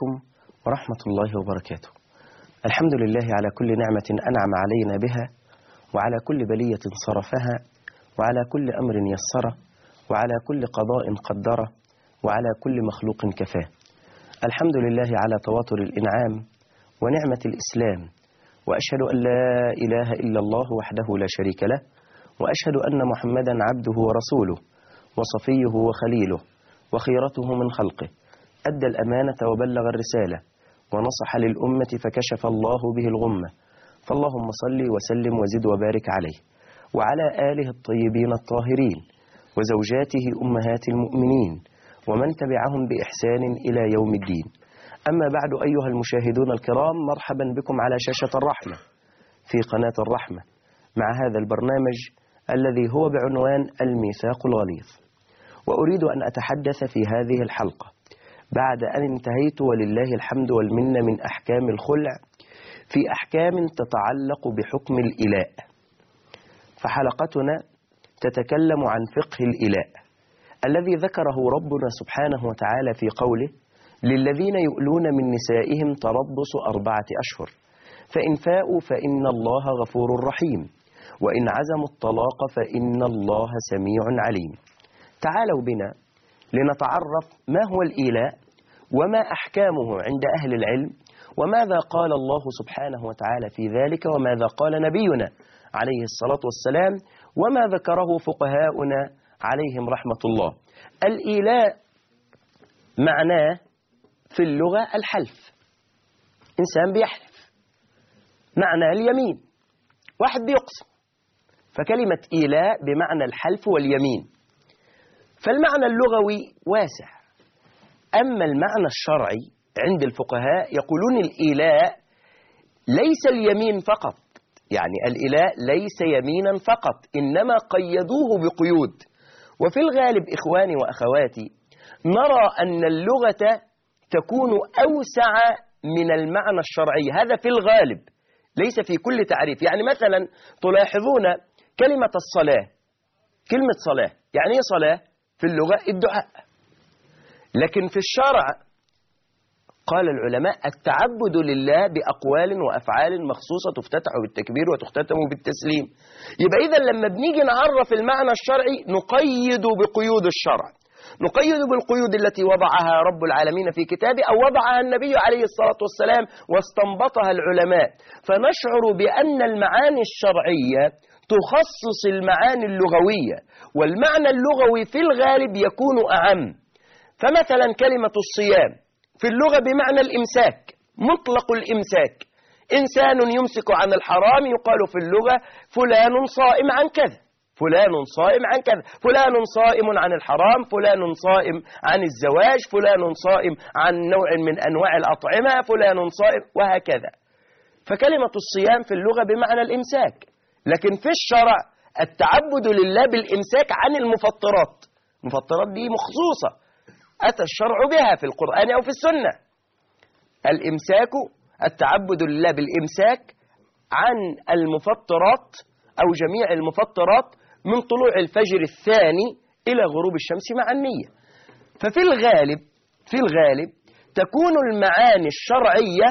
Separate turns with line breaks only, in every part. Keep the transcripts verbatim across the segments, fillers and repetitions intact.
عليكم ورحمة الله وبركاته. الحمد لله على كل نعمة أنعم علينا بها، وعلى كل بلية صرفها، وعلى كل أمر يسره، وعلى كل قضاء قدره، وعلى كل مخلوق كفاه. الحمد لله على تواتر الإنعام ونعمة الإسلام، وأشهد أن لا إله إلا الله وحده لا شريك له، وأشهد أن محمدا عبده ورسوله وصفيه وخليله وخيرته من خلقه، أدى الأمانة وبلغ الرسالة ونصح للأمة فكشف الله به الغمة، فاللهم صل وسلم وزد وبارك عليه وعلى آله الطيبين الطاهرين وزوجاته أمهات المؤمنين ومن تبعهم بإحسان إلى يوم الدين. أما بعد أيها المشاهدون الكرام، مرحبا بكم على شاشة الرحمة في قناة الرحمة مع هذا البرنامج الذي هو بعنوان الميثاق الغليظ. وأريد أن أتحدث في هذه الحلقة بعد أن انتهيت ولله الحمد والمنة من أحكام الخلع في أحكام تتعلق بحكم الإلاء. فحلقتنا تتكلم عن فقه الإلاء الذي ذكره ربنا سبحانه وتعالى في قوله: للذين يؤلون من نسائهم تربص أربعة أشهر فإن فاءوا فإن الله غفور رحيم وإن عزموا الطلاق فإن الله سميع عليم. تعالوا بنا لنتعرف ما هو الإيلاء وما أحكامه عند أهل العلم، وماذا قال الله سبحانه وتعالى في ذلك، وماذا قال نبينا عليه الصلاة والسلام، وما ذكره فقهاؤنا عليهم رحمة الله. الإيلاء معناه في اللغة الحلف، إنسان بيحلف، معنى اليمين، واحد بيقسم، فكلمة إيلاء بمعنى الحلف واليمين. فالمعنى اللغوي واسع، أما المعنى الشرعي عند الفقهاء يقولون الإيلاء ليس اليمين فقط، يعني الإيلاء ليس يمينا فقط، إنما قيدوه بقيود. وفي الغالب إخواني وأخواتي نرى أن اللغة تكون أوسع من المعنى الشرعي، هذا في الغالب ليس في كل تعريف. يعني مثلا تلاحظون كلمة الصلاة، كلمة صلاة يعني إيه صلاة؟ في اللغة الدعاء، لكن في الشرع قال العلماء التعبد لله بأقوال وأفعال مخصوصة تفتتح بالتكبير وتختتم بالتسليم. يبقى إذا لما بنيجي نعرف المعنى الشرعي نقيد بقيود الشرع، نقيد بالقيود التي وضعها رب العالمين في كتابه أو وضعها النبي عليه الصلاة والسلام واستنبطها العلماء، فنشعر بأن المعاني الشرعية تخصص المعاني اللغوية، والمعنى اللغوي في الغالب يكون أعم. فمثلا كلمة الصيام في اللغة بمعنى الإمساك، مطلق الإمساك، إنسان يمسك عن الحرام يقال في اللغة فلان صائم عن كذا، فلان صائم عن كذا، فلان صائم عن الحرام، فلان صائم عن الزواج، فلان صائم عن نوع من أنواع الأطعمة، فلان صائم، وهكذا. فكلمة الصيام في اللغة بمعنى الإمساك، لكن في الشرع التعبد لله بالإمساك عن المفطرات، المفطرات دي مخصوصة أتى الشرع بها في القرآن أو في السنة. الإمساك التعبد لله بالإمساك عن المفطرات أو جميع المفطرات من طلوع الفجر الثاني إلى غروب الشمس مع النية. ففي الغالب في الغالب تكون المعاني الشرعية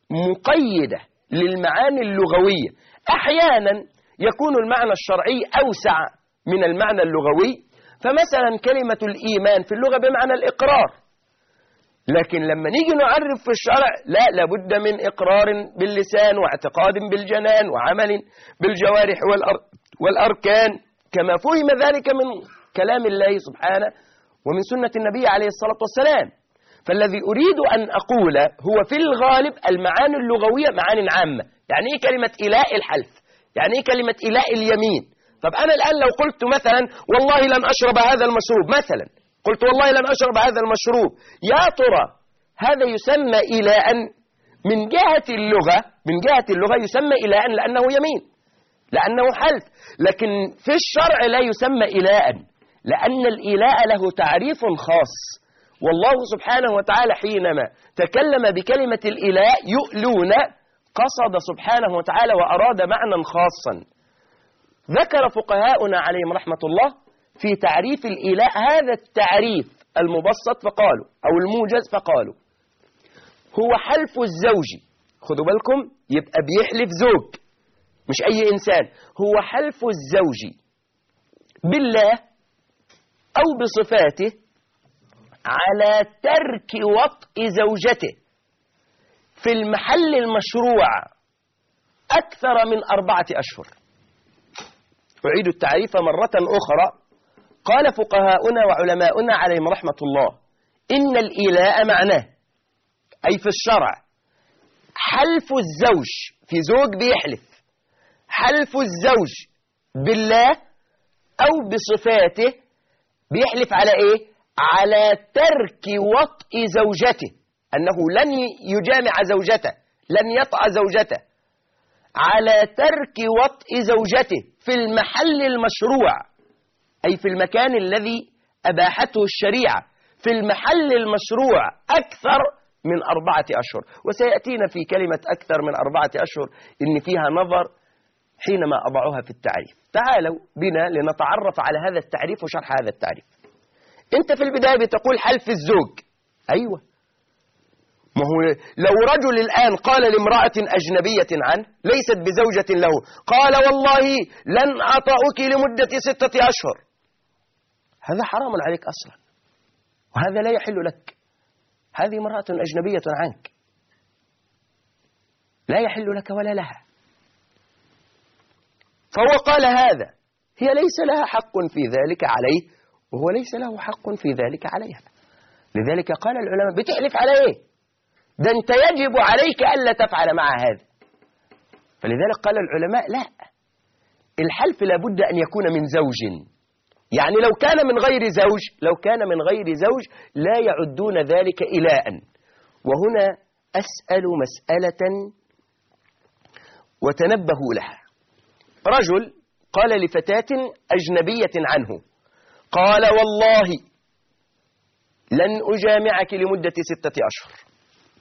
مقيدة للمعاني اللغوية. أحيانا يكون المعنى الشرعي أوسع من المعنى اللغوي، فمثلا كلمة الإيمان في اللغة بمعنى الإقرار، لكن لما نيجي نعرف في الشرع لا، لابد من إقرار باللسان واعتقاد بالجنان وعمل بالجوارح والأركان، كما فهم ذلك من كلام الله سبحانه ومن سنة النبي عليه الصلاة والسلام. فالذي أريد أن أقول هو في الغالب المعاني اللغوية معاني عامة. يعني إيه كلمة إلاء الحلف؟ يعني إيه كلمة إلاء اليمين؟ طب أنا الآن لو قلت مثلا والله لن أشرب هذا المشروب، مثلا قلت والله لن أشرب هذا المشروب، يا ترى هذا يسمى إلاء من جهة اللغة، من جهة اللغة يسمى إلاء لأنه يمين، لأنه حلف، لكن في الشرع لا يسمى إلاء، لأن الإلاء له تعريف خاص. والله سبحانه وتعالى حينما تكلم بكلمة الإلاء يؤلون قصد سبحانه وتعالى وأراد معنى خاصا. ذكر فقهاؤنا عليهم رحمة الله في تعريف الإيلاء هذا التعريف المبسط فقالوا، أو الموجز فقالوا: هو حلف الزوج، خدوا بالكم، يبقى بيحلف زوج مش أي إنسان، هو حلف الزوج بالله أو بصفاته على ترك وطء زوجته في المحل المشروع أكثر من أربعة أشهر. أعيد التعريف مرة أخرى. قال فقهاؤنا وعلماؤنا عليهم رحمة الله إن الإيلاء معناه، أي في الشرع، حلف الزوج، في زوج بيحلف، حلف الزوج بالله أو بصفاته، بيحلف على إيه؟ على ترك وطء زوجته، أنه لن يجامع زوجته، لن يطأ زوجته، على ترك وطء زوجته في المحل المشروع، أي في المكان الذي أباحته الشريعة، في المحل المشروع أكثر من أربعة أشهر. وسيأتينا في كلمة أكثر من أربعة أشهر إن فيها نظر حينما أضعها في التعريف. تعالوا بنا لنتعرف على هذا التعريف وشرح هذا التعريف. أنت في البداية بتقول حلف الزوج، أيوة، ما هو لو رجل الآن قال لامرأة أجنبية عنه ليست بزوجة له، قال والله لن أطأك لمدة ستة أشهر، هذا حرام عليك أصلا، وهذا لا يحل لك. هذه امرأة أجنبية عنك، لا يحل لك ولا لها. فهو قال هذا، هي ليس لها حق في ذلك عليه، وهو ليس له حق في ذلك عليها. لذلك قال العلماء بتحلف على ايه؟ ده انت يجب عليك ألا تفعل مع هذا. فلذلك قال العلماء لا، الحلف لابد أن يكون من زوج، يعني لو كان من غير زوج، لو كان من غير زوج لا يعدون ذلك إلاء. وهنا أسأل مسألة وتنبهوا لها. رجل قال لفتاة أجنبية عنه، قال والله لن أجامعك لمدة ستة أشهر.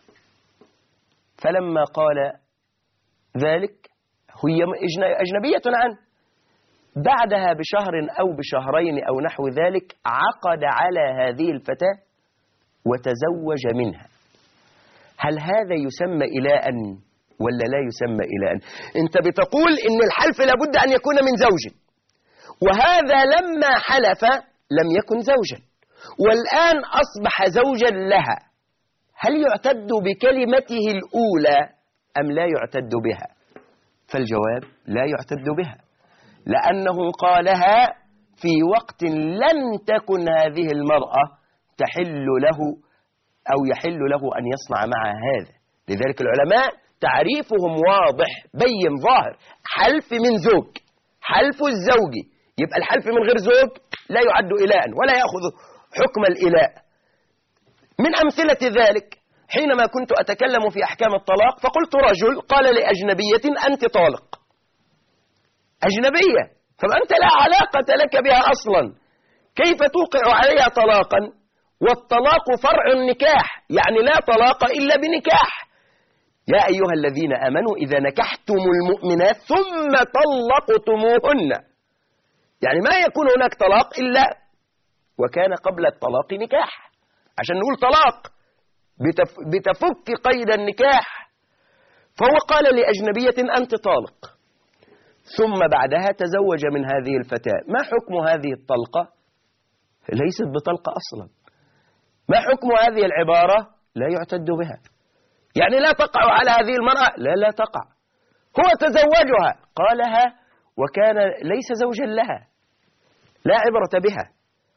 فلما قال ذلك هي أجنبية عنه، بعدها بشهر أو بشهرين أو نحو ذلك عقد على هذه الفتاة وتزوج منها. هل هذا يسمى إلاء ولا لا يسمى إلاء؟ أنت بتقول إن الحلف لابد أن يكون من زوج، وهذا لما حلف لم يكن زوجا، والآن أصبح زوجا لها. هل يعتد بكلمته الأولى أم لا يعتد بها؟ فالجواب لا يعتد بها، لأنه قالها في وقت لن تكن هذه المرأة تحل له أو يحل له أن يصنع معها هذا. لذلك العلماء تعريفهم واضح بين ظاهر، حلف من زوج، حلف الزوج، يبقى الحلف من غير زوج لا يعد إلاء ولا يأخذ حكم الإلاء. من أمثلة ذلك حينما كنت أتكلم في أحكام الطلاق فقلت رجل قال لأجنبية أنت طالق، أجنبية، فأنت لا علاقة لك بها أصلا، كيف توقع عليها طلاقا؟ والطلاق فرع النكاح، يعني لا طلاق إلا بنكاح. يا أيها الذين آمنوا إذا نكحتم المؤمنات ثم طلقتموهن، يعني ما يكون هناك طلاق إلا وكان قبل الطلاق نكاح، عشان نقول طلاق بتف بتفك قيد النكاح. فهو قال لأجنبية أنت طالق، ثم بعدها تزوج من هذه الفتاة. ما حكم هذه الطلقة؟ ليست بطلقة أصلا. ما حكم هذه العبارة؟ لا يعتد بها، يعني لا تقع على هذه المرأة، لا لا تقع. هو تزوجها، قالها وكان ليس زوجا لها، لا عبرة بها.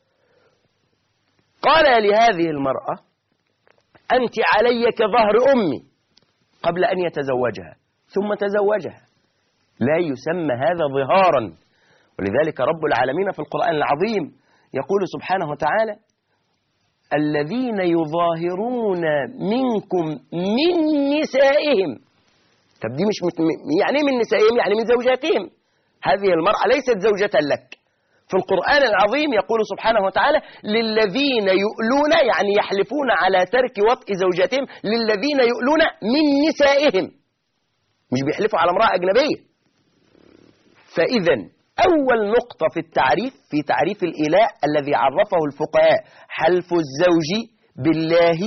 قال لهذه المرأة أنت علي كظهر أمي قبل أن يتزوجها، ثم تزوجها، لا يسمى هذا ظهارا. ولذلك رب العالمين في القرآن العظيم يقول سبحانه وتعالى الذين يظاهرون منكم من نسائهم. طب دي مش مت... يعني من نسائهم، يعني من زوجاتهم. هذه المرأة ليست زوجة لك. في القرآن العظيم يقول سبحانه وتعالى للذين يؤلون، يعني يحلفون على ترك وطء زوجاتهم، للذين يؤلون من نسائهم، مش بيحلفوا على امرأة أجنبية. فإذا أول نقطة في التعريف، في تعريف الإلاء الذي عرفه الفقهاء، حلف الزوج بالله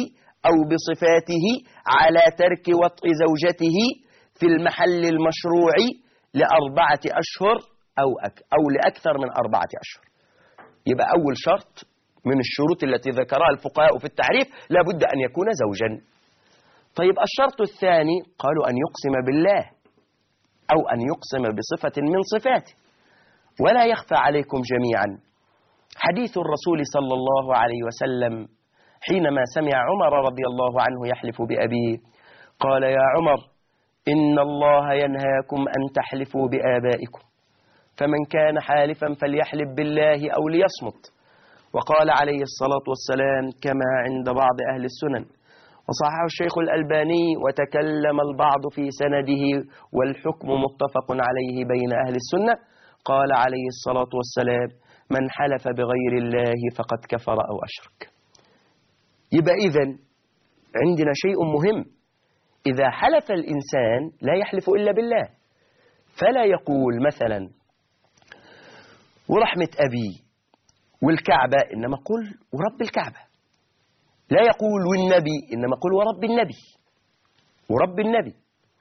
أو بصفاته على ترك وطء زوجته في المحل المشروع لأربعة أشهر أو أك أو لأكثر من أربعة أشهر. يبقى أول شرط من الشروط التي ذكرها الفقهاء في التعريف لابد أن يكون زوجا. طيب الشرط الثاني قالوا أن يقسم بالله أو أن يقسم بصفة من صفاته. ولا يخفى عليكم جميعا حديث الرسول صلى الله عليه وسلم حينما سمع عمر رضي الله عنه يحلف بأبيه قال: يا عمر إن الله ينهاكم أن تحلفوا بآبائكم، فمن كان حالفا فليحلف بالله أو ليصمت. وقال عليه الصلاة والسلام كما عند بعض أهل السنن وصححه الشيخ الألباني: وتكلم البعض في سنده والحكم متفق عليه بين أهل السنة. قال عليه الصلاة والسلام: من حلف بغير الله فقد كفر أو أشرك. يبقى إذن عندنا شيء مهم، إذا حلف الإنسان لا يحلف إلا بالله، فلا يقول مثلا ورحمة أبي والكعبة، إنما قل ورب الكعبة. لا يقول والنبي، إنما قل ورب النبي ورب النبي.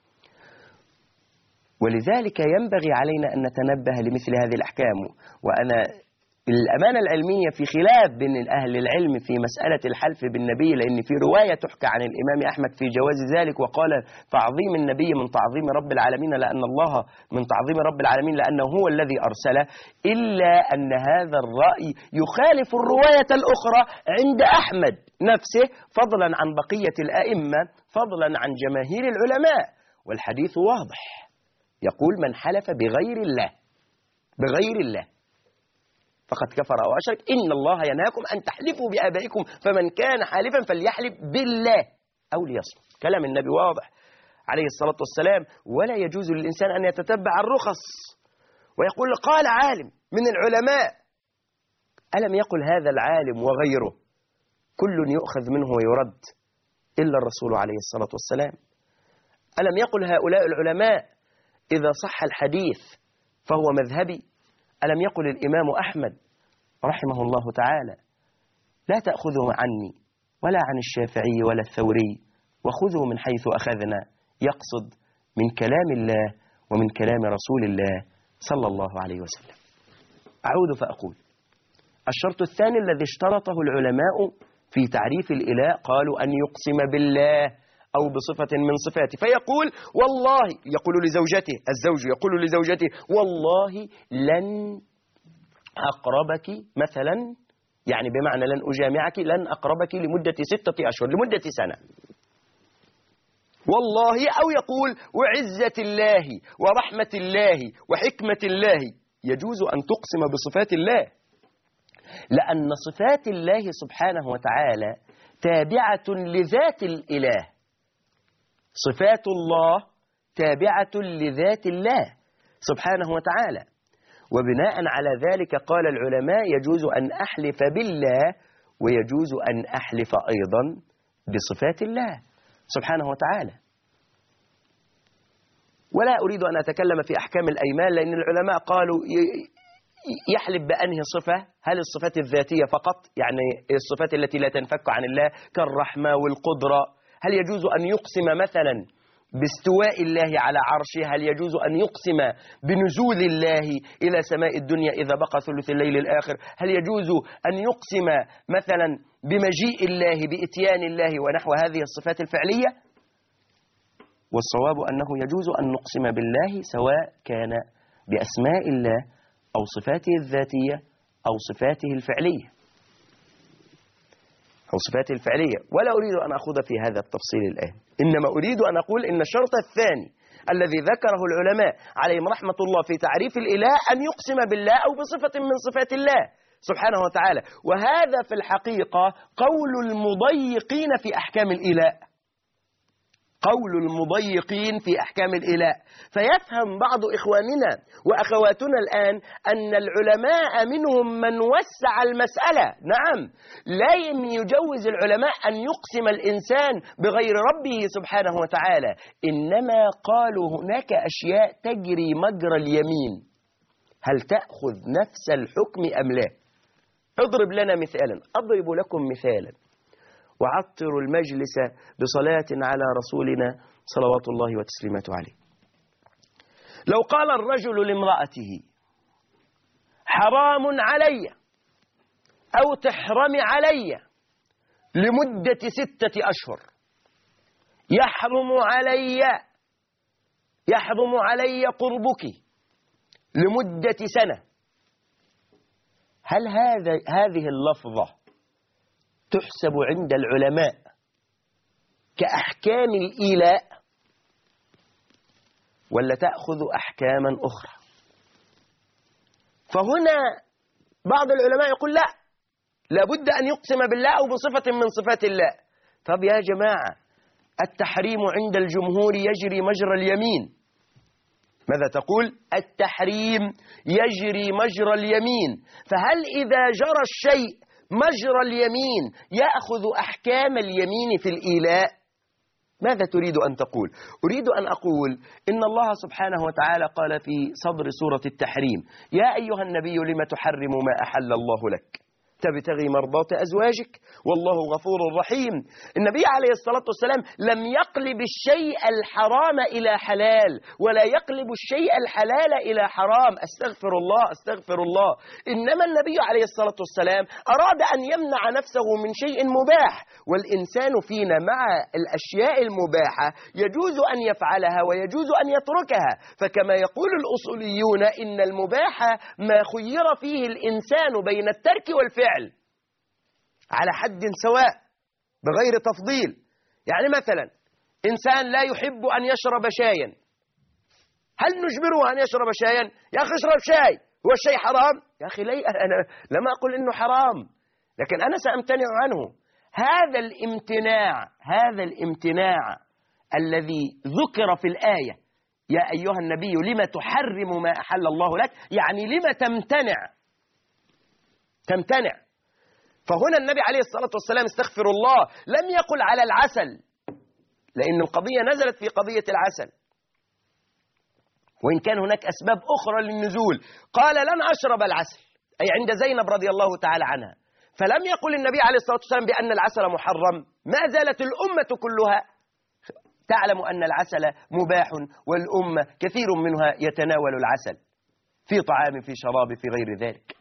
ولذلك ينبغي علينا أن نتنبه لمثل هذه الأحكام. وأنا الأمانة العلمية في خلاف بين أهل العلم في مسألة الحلف بالنبي، لأن في رواية تحكى عن الإمام أحمد في جواز ذلك، وقال تعظيم النبي من تعظيم رب العالمين، لأن الله من تعظيم رب العالمين لأنه هو الذي أرسله، إلا أن هذا الرأي يخالف الرواية الأخرى عند أحمد نفسه، فضلا عن بقية الأئمة، فضلا عن جماهير العلماء. والحديث واضح، يقول: من حلف بغير الله بغير الله فقد كفر أو أشرك. إن الله ينهاكم أن تحلفوا بآبائكم، فمن كان حالفا فليحلف بالله أو ليصمت. كلام النبي واضح عليه الصلاة والسلام. ولا يجوز للإنسان أن يتتبع الرخص ويقول قال عالم من العلماء. ألم يقل هذا العالم وغيره كل يؤخذ منه ويرد إلا الرسول عليه الصلاة والسلام؟ ألم يقل هؤلاء العلماء إذا صح الحديث فهو مذهبي؟ ألم يقل الإمام أحمد رحمه الله تعالى: لا تأخذوا عني ولا عن الشافعي ولا الثوري، وخذوا من حيث أخذنا، يقصد من كلام الله ومن كلام رسول الله صلى الله عليه وسلم. أعود فأقول: الشرط الثاني الذي اشترطه العلماء في تعريف الإله، قالوا أن يقسم بالله أو بصفة من صفاته، فيقول والله، يقول لزوجته، الزوج يقول لزوجته: والله لن أقربك مثلا، يعني بمعنى لن أجامعك، لن أقربك لمدة ستة أشهر، لمدة سنة. والله. أو يقول: وعزة الله ورحمة الله وحكمة الله. يجوز أن تقسم بصفات الله، لأن صفات الله سبحانه وتعالى تابعة لذات الإله. صفات الله تابعة لذات الله سبحانه وتعالى. وبناء على ذلك قال العلماء: يجوز أن أحلف بالله ويجوز أن أحلف أيضا بصفات الله سبحانه وتعالى. ولا أريد أن أتكلم في أحكام الأيمان، لأن العلماء قالوا يحلف بأنهي صفة؟ هل الصفات الذاتية فقط، يعني الصفات التي لا تنفك عن الله كالرحمة والقدرة؟ هل يجوز أن يقسم مثلا باستواء الله على عرشه؟ هل يجوز أن يقسم بنزول الله إلى سماء الدنيا إذا بقى ثلث الليل الآخر؟ هل يجوز أن يقسم مثلا بمجيء الله، بإتيان الله، ونحو هذه الصفات الفعلية؟ والصواب أنه يجوز أن نقسم بالله سواء كان بأسماء الله أو صفاته الذاتية أو صفاته الفعلية أو صفاته الفعلية. ولا أريد أن أخوض في هذا التفصيل الآن، إنما أريد أن أقول إن الشرط الثاني الذي ذكره العلماء عليهم رحمة الله في تعريف الإله أن يقسم بالله أو بصفة من صفات الله سبحانه وتعالى. وهذا في الحقيقة قول المضيقين في أحكام الإله، قول المضيقين في أحكام الإله. فيفهم بعض إخواننا وأخواتنا الآن أن العلماء منهم من وسع المسألة. نعم، لا يجوز العلماء أن يقسم الإنسان بغير ربه سبحانه وتعالى، إنما قالوا هناك أشياء تجري مجرى اليمين، هل تأخذ نفس الحكم أم لا؟ اضرب لنا مثالا. أضرب لكم مثالا. وعطروا المجلس بصلاة على رسولنا صلوات الله وتسليماته عليه. لو قال الرجل لامرأته حرام علي أو تحرم علي لمدة ستة أشهر، يحرم علي يحرم علي قربك لمدة سنة، هل هذا هذه اللفظة تحسب عند العلماء كأحكام الإيلاء ولا تأخذ أحكاما أخرى؟ فهنا بعض العلماء يقول لا، لابد أن يقسم بالله أو بصفة من صفات الله. طب يا جماعة، التحريم عند الجمهور يجري مجرى اليمين. ماذا تقول؟ التحريم يجري مجرى اليمين، فهل إذا جرى الشيء مجرى اليمين يأخذ أحكام اليمين في الإيلاء؟ ماذا تريد أن تقول؟ أريد أن أقول إن الله سبحانه وتعالى قال في صدر سورة التحريم: يا أيها النبي لم تحرم ما أحل الله لك تبتغي مرضات أزواجك والله غفور رحيم. النبي عليه الصلاة والسلام لم يقلب الشيء الحرام إلى حلال ولا يقلب الشيء الحلال إلى حرام. أستغفر الله أستغفر الله. إنما النبي عليه الصلاة والسلام أراد أن يمنع نفسه من شيء مباح، والإنسان فينا مع الأشياء المباحة يجوز أن يفعلها ويجوز أن يتركها. فكما يقول الأصوليون إن المباح ما خير فيه الإنسان بين الترك والفعل على حد سواء بغير تفضيل. يعني مثلا إنسان لا يحب أن يشرب شايا، هل نجبره أن يشرب شايا؟ يا أخي اشرب شاي، هو الشاي حرام؟ يا أخي لي أنا لما أقول إنه حرام، لكن أنا سأمتنع عنه. هذا الامتناع هذا الامتناع الذي ذكر في الآية: يا أيها النبي لما تحرم ما أحل الله لك، يعني لما تمتنع تمتنع. فهنا النبي عليه الصلاة والسلام استغفر الله لم يقل على العسل، لأن القضية نزلت في قضية العسل، وإن كان هناك أسباب أخرى للنزول. قال لن أشرب العسل، أي عند زينب رضي الله تعالى عنها. فلم يقل النبي عليه الصلاة والسلام بأن العسل محرم. ما زالت الأمة كلها تعلم أن العسل مباح، والأمة كثير منها يتناول العسل في طعام في شراب في غير ذلك.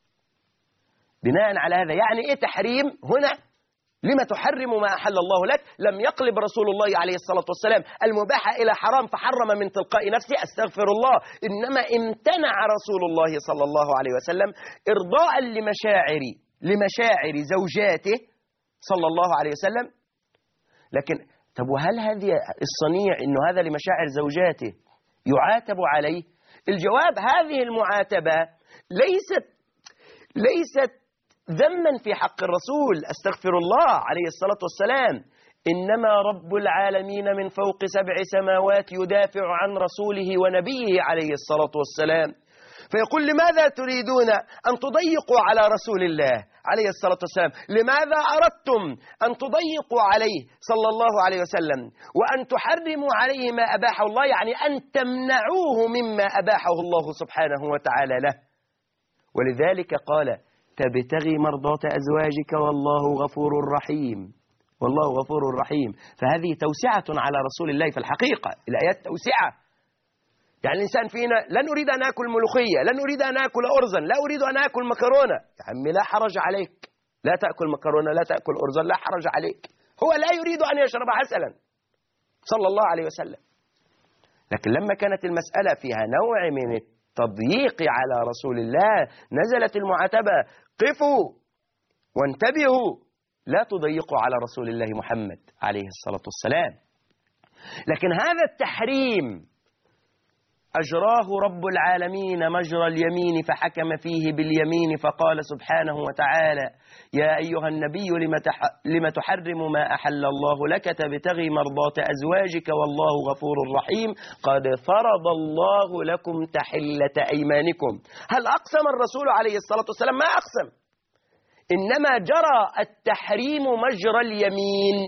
بناء على هذا يعني إيه تحريم هنا؟ لما تحرم ما أحل الله لك؟ لم يقلب رسول الله عليه الصلاة والسلام المباح إلى حرام فحرم من تلقاء نفسه، أستغفر الله. إنما امتنع رسول الله صلى الله عليه وسلم إرضاء لمشاعر لمشاعر زوجاته صلى الله عليه وسلم. لكن طب وهل هذه الصنيع إنه هذا لمشاعر زوجاته يعاتب عليه؟ الجواب: هذه المعاتبة ليست ليست ذما في حق الرسول، أستغفر الله عليه الصلاة والسلام. إنما رب العالمين من فوق سبع سماوات يدافع عن رسوله ونبيه عليه الصلاة والسلام، فيقول: لماذا تريدون أن تضيقوا على رسول الله عليه الصلاة والسلام؟ لماذا أردتم أن تضيقوا عليه صلى الله عليه وسلم وأن تحرموا عليه ما أباحه الله، يعني أن تمنعوه مما أباحه الله سبحانه وتعالى له. ولذلك قال: تبتغي مرضات أزواجك والله غفور رحيم، والله غفور رحيم. فهذه توسعة على رسول الله في الحقيقة، الآيات توسعة. يعني الإنسان فينا لا نريد أن نأكل ملوخية، لا نريد أن نأكل أرزا، لا أريد أن أكل مكرونة. يا عمي لا حرج عليك، لا تأكل مكرونة، لا تأكل أرزا، لا حرج عليك. هو لا يريد أن يشرب عسلا صلى الله عليه وسلم. لكن لما كانت المسألة فيها نوع من التضييق على رسول الله نزلت المعاتبة: قفوا وانتبهوا، لا تضيقوا على رسول الله محمد عليه الصلاة والسلام. لكن هذا التحريم أجراه رب العالمين مجرى اليمين، فحكم فيه باليمين فقال سبحانه وتعالى: يا أيها النبي لم تحرم ما أحل الله لك تبتغي مرضات أزواجك والله غفور رحيم قد فرض الله لكم تحلة أيمانكم. هل أقسم الرسول عليه الصلاة والسلام؟ ما أقسم، إنما جرى التحريم مجرى اليمين.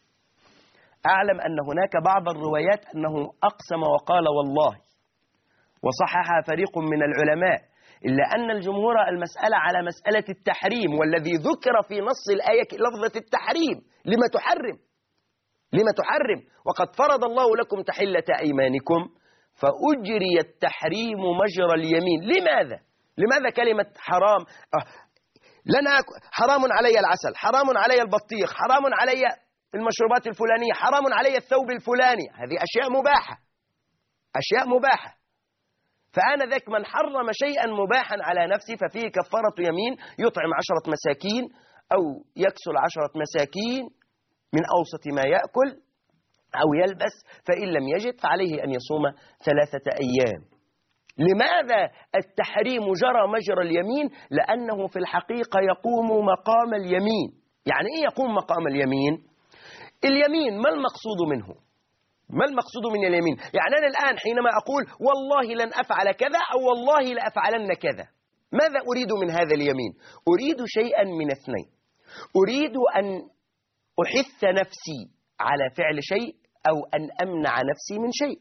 أعلم أن هناك بعض الروايات أنه أقسم وقال والله، وصححها فريق من العلماء، إلا أن الجمهور المسألة على مسألة التحريم، والذي ذكر في نص الآية لفظة التحريم. لما تحرم؟ لما تحرم وقد فرض الله لكم تحلة أيمانكم، فأجري التحريم مجرى اليمين. لماذا؟ لماذا كلمة حرام؟ أه لنا حرام علي العسل، حرام علي البطيخ، حرام علي المشروبات الفلانية، حرام علي الثوب الفلاني. هذه أشياء مباحة، أشياء مباحة. فأنا ذاك من حرم شيئا مباحا على نفسه ففيه كفارة يمين، يطعم عشرة مساكين أو يكسل عشرة مساكين من أوسط ما يأكل أو يلبس، فإن لم يجد فعليه أن يصوم ثلاثة أيام. لماذا التحريم جرى مجرى اليمين؟ لأنه في الحقيقة يقوم مقام اليمين. يعني إيه يقوم مقام اليمين؟ اليمين ما المقصود منه؟ ما المقصود من اليمين؟ يعني أنا الآن حينما أقول والله لن أفعل كذا أو والله لأفعلن كذا، ماذا أريد من هذا اليمين؟ أريد شيئا من اثنين. أريد أن أحث نفسي على فعل شيء أو أن أمنع نفسي من شيء.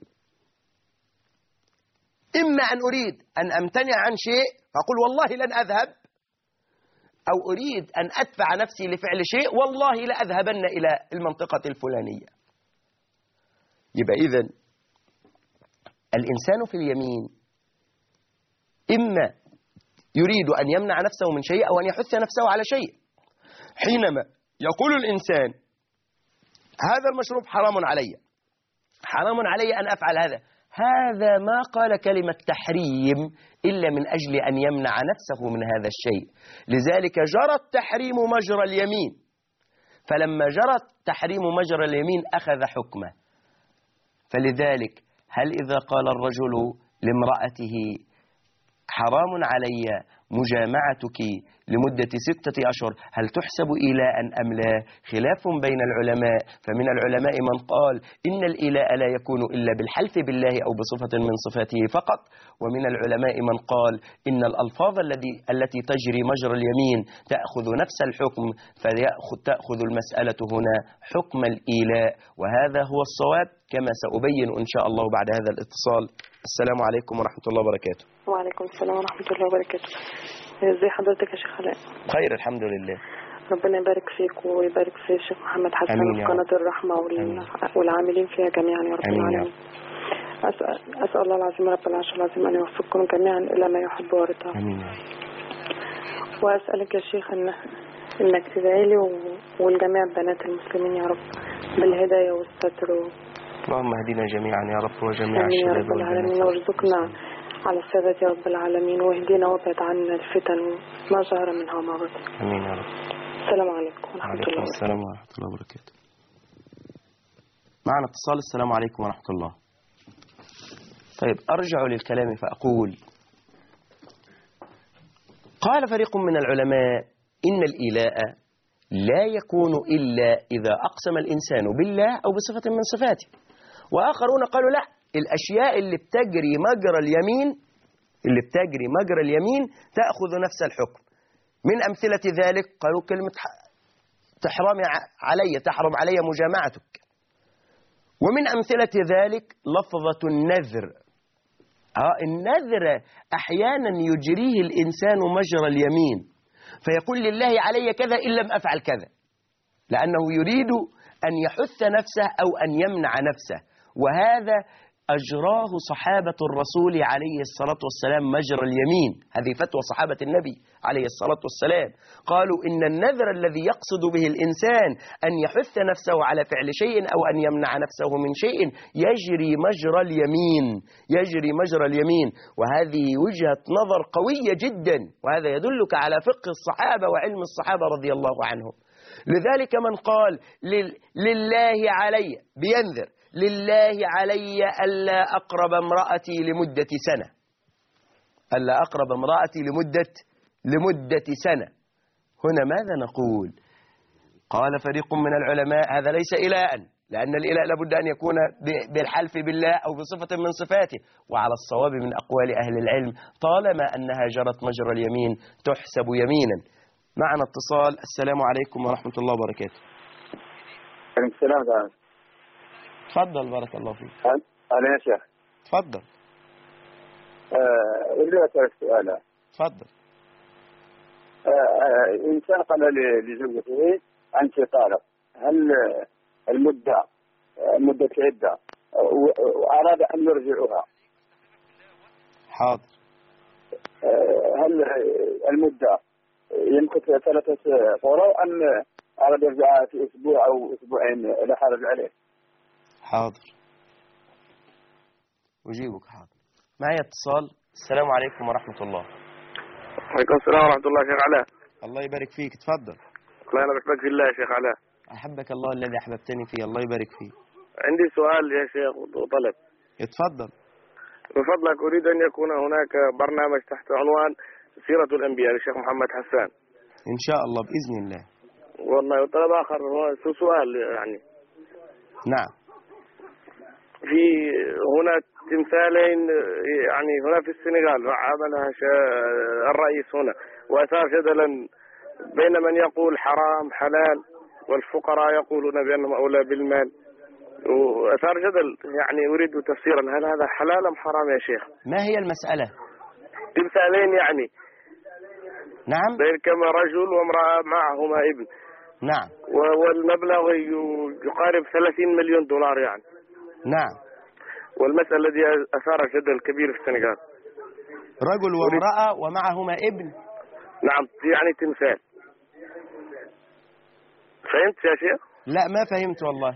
إما أن أريد أن أمتنع عن شيء فأقول والله لن أذهب، أو أريد أن أدفع نفسي لفعل شيء والله لأذهبن إلى المنطقة الفلانية. يبقى إذن الإنسان في اليمين إما يريد أن يمنع نفسه من شيء أو أن يحث نفسه على شيء. حينما يقول الإنسان هذا المشروب حرام علي، حرام علي أن أفعل هذا، هذا ما قال كلمة تحريم إلا من أجل أن يمنع نفسه من هذا الشيء. لذلك جرى التحريم مجرى اليمين. فلما جرى التحريم مجرى اليمين أخذ حكمه. فلذلك هل إذا قال الرجل لامرأته حرام علي مجامعتك لمدة ستة أشهر هل تحسب إيلاء أم لا؟ خلاف بين العلماء. فمن العلماء من قال إن الإيلاء لا يكون إلا بالحلف بالله أو بصفة من صفاته فقط، ومن العلماء من قال إن الألفاظ الذي التي تجري مجرى اليمين تأخذ نفس الحكم، فتأخذ المسألة هنا حكم الإيلاء، وهذا هو الصواب كما سأبين إن شاء الله بعد هذا الاتصال. السلام عليكم ورحمة الله وبركاته.
وعليكم السلام ورحمة الله وبركاته. ازي حضرتك يا شيخ علاء؟
خير الحمد لله.
ربنا يبارك فيك ويبارك في الشيخ محمد حسن في قناة الرحمة والعاملين فيها جميعا يا رب العالمين. أسأل, أسأل الله العظيم رب العرش العظيم أن يوفقكم جميعا إلى ما يحب ويرضى.
آمين.
وأسألك يا شيخ إن إنك تدعي لي والجميع بنات المسلمين يا رب بالهداية والستر.
اللهم اهدنا جميعا يا رب وجميع
الشباب يا رب العالمين، وارزقنا على الثبات يا رب العالمين، واهدينا وابعد عنا الفتن ما ظهر منها وما بطن.
امين يا رب.
السلام عليكم ورحمة الله وبركاته.
السلام ورحمة الله وبركاته. معنا اتصال. السلام عليكم ورحمة الله. طيب أرجع للكلام فأقول قال فريق من العلماء إن الإيلاء لا يكون إلا إذا أقسم الإنسان بالله أو بصفة من صفاته، وآخرون قالوا لا، الأشياء اللي بتجري مجرى اليمين اللي بتجري مجرى اليمين تأخذ نفس الحكم. من أمثلة ذلك قالوا كلمة تحرم علي تحرم علي مجامعتك. ومن أمثلة ذلك لفظة النذر. ها النذر أحيانا يجريه الإنسان مجرى اليمين، فيقول لله علي كذا إن لم أفعل كذا، لأنه يريد أن يحث نفسه أو أن يمنع نفسه، وهذا أجراه صحابة الرسول عليه الصلاة والسلام مجرى اليمين. هذه فتوى صحابة النبي عليه الصلاة والسلام. قالوا إن النذر الذي يقصد به الإنسان أن يحث نفسه على فعل شيء أو أن يمنع نفسه من شيء يجري مجرى اليمين، يجري مجرى اليمين. وهذه وجهة نظر قوية جدا، وهذا يدلك على فقه الصحابة وعلم الصحابة رضي الله عنهم. لذلك من قال لله علي بينذر لله علي ألا أقرب امرأتي لمدة سنة، ألا أقرب امرأتي لمدة لمدة سنة، هنا ماذا نقول؟ قال فريق من العلماء هذا ليس إلاء، لأن الإلاء لابد أن يكون بالحلف بالله أو بصفة من صفاته. وعلى الصواب من أقوال أهل العلم طالما أنها جرت مجرى اليمين تحسب يمينا. معنا اتصال. السلام عليكم ورحمة الله وبركاته.
عليكم السلام ورحمة.
تفضل بارك الله فيك.
أهلا يا شيخ.
تفضل.
أه أريد أسألك سؤالا.
تفضل.
إنسان قال لزوجته أنت طالق، هل المدة مدة عدة وأراد أن يرجعها،
حاضر.
هل المدة يمكث ثلاثة قروء أم أراد يرجعها في أسبوع أو أسبوعين لا حرج عليه؟
حاضر أجيبك. حاضر. معي اتصال. السلام عليكم ورحمة الله.
وعليكم السلام ورحمة الله. شيخ علاء.
الله يبارك فيك. تفضل.
الله أنا بحبك في الله يا شيخ علاء.
أحبك الله الذي أحببتني فيه. الله يبارك فيك.
عندي سؤال يا شيخ وطلب.
اتفضل.
من فضلك أريد أن يكون هناك برنامج تحت عنوان سيرة الأنبياء للشيخ محمد حسان.
إن شاء الله بإذن الله.
والله وطلب آخر هو سؤال يعني.
نعم.
في هنا تمثالين يعني هنا في السنغال عملها الرئيس هنا وأثار جدلا بين من يقول حرام حلال والفقراء يقولون بأنهم أولى بالمال، وأثار جدل يعني أريد تفسيرا، هل هذا حلال أم حرام يا شيخ؟
ما هي المسألة؟
تمثالين يعني.
نعم.
كما رجل وامرأة معهما ابن.
نعم.
والمبلغ يقارب ثلاثين مليون دولار يعني.
نعم.
والمسألة التي أثار جدل كبير في السنغال.
رجل وامرأة ومعهما ابن.
نعم يعني تمثال. فهمت يا شيخ؟
لا ما فهمت والله.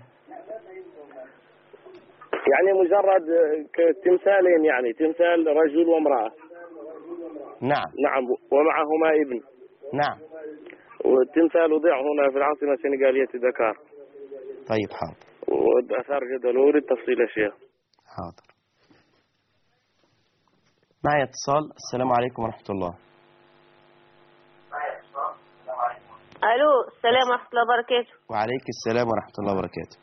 يعني مجرد تمثالين يعني تمثال رجل وامرأة.
نعم.
نعم ومعهما ابن.
نعم.
والتمثال وضع هنا في العاصمة السنغالية دكار.
طيب حاضر.
وأثار جدل وأريد تفصيل يا شيخ.
حاضر. معي اتصال. السلام عليكم ورحمة الله.
الو السلام ورحمة الله وبركاته.
وعليك السلام ورحمة الله وبركاته.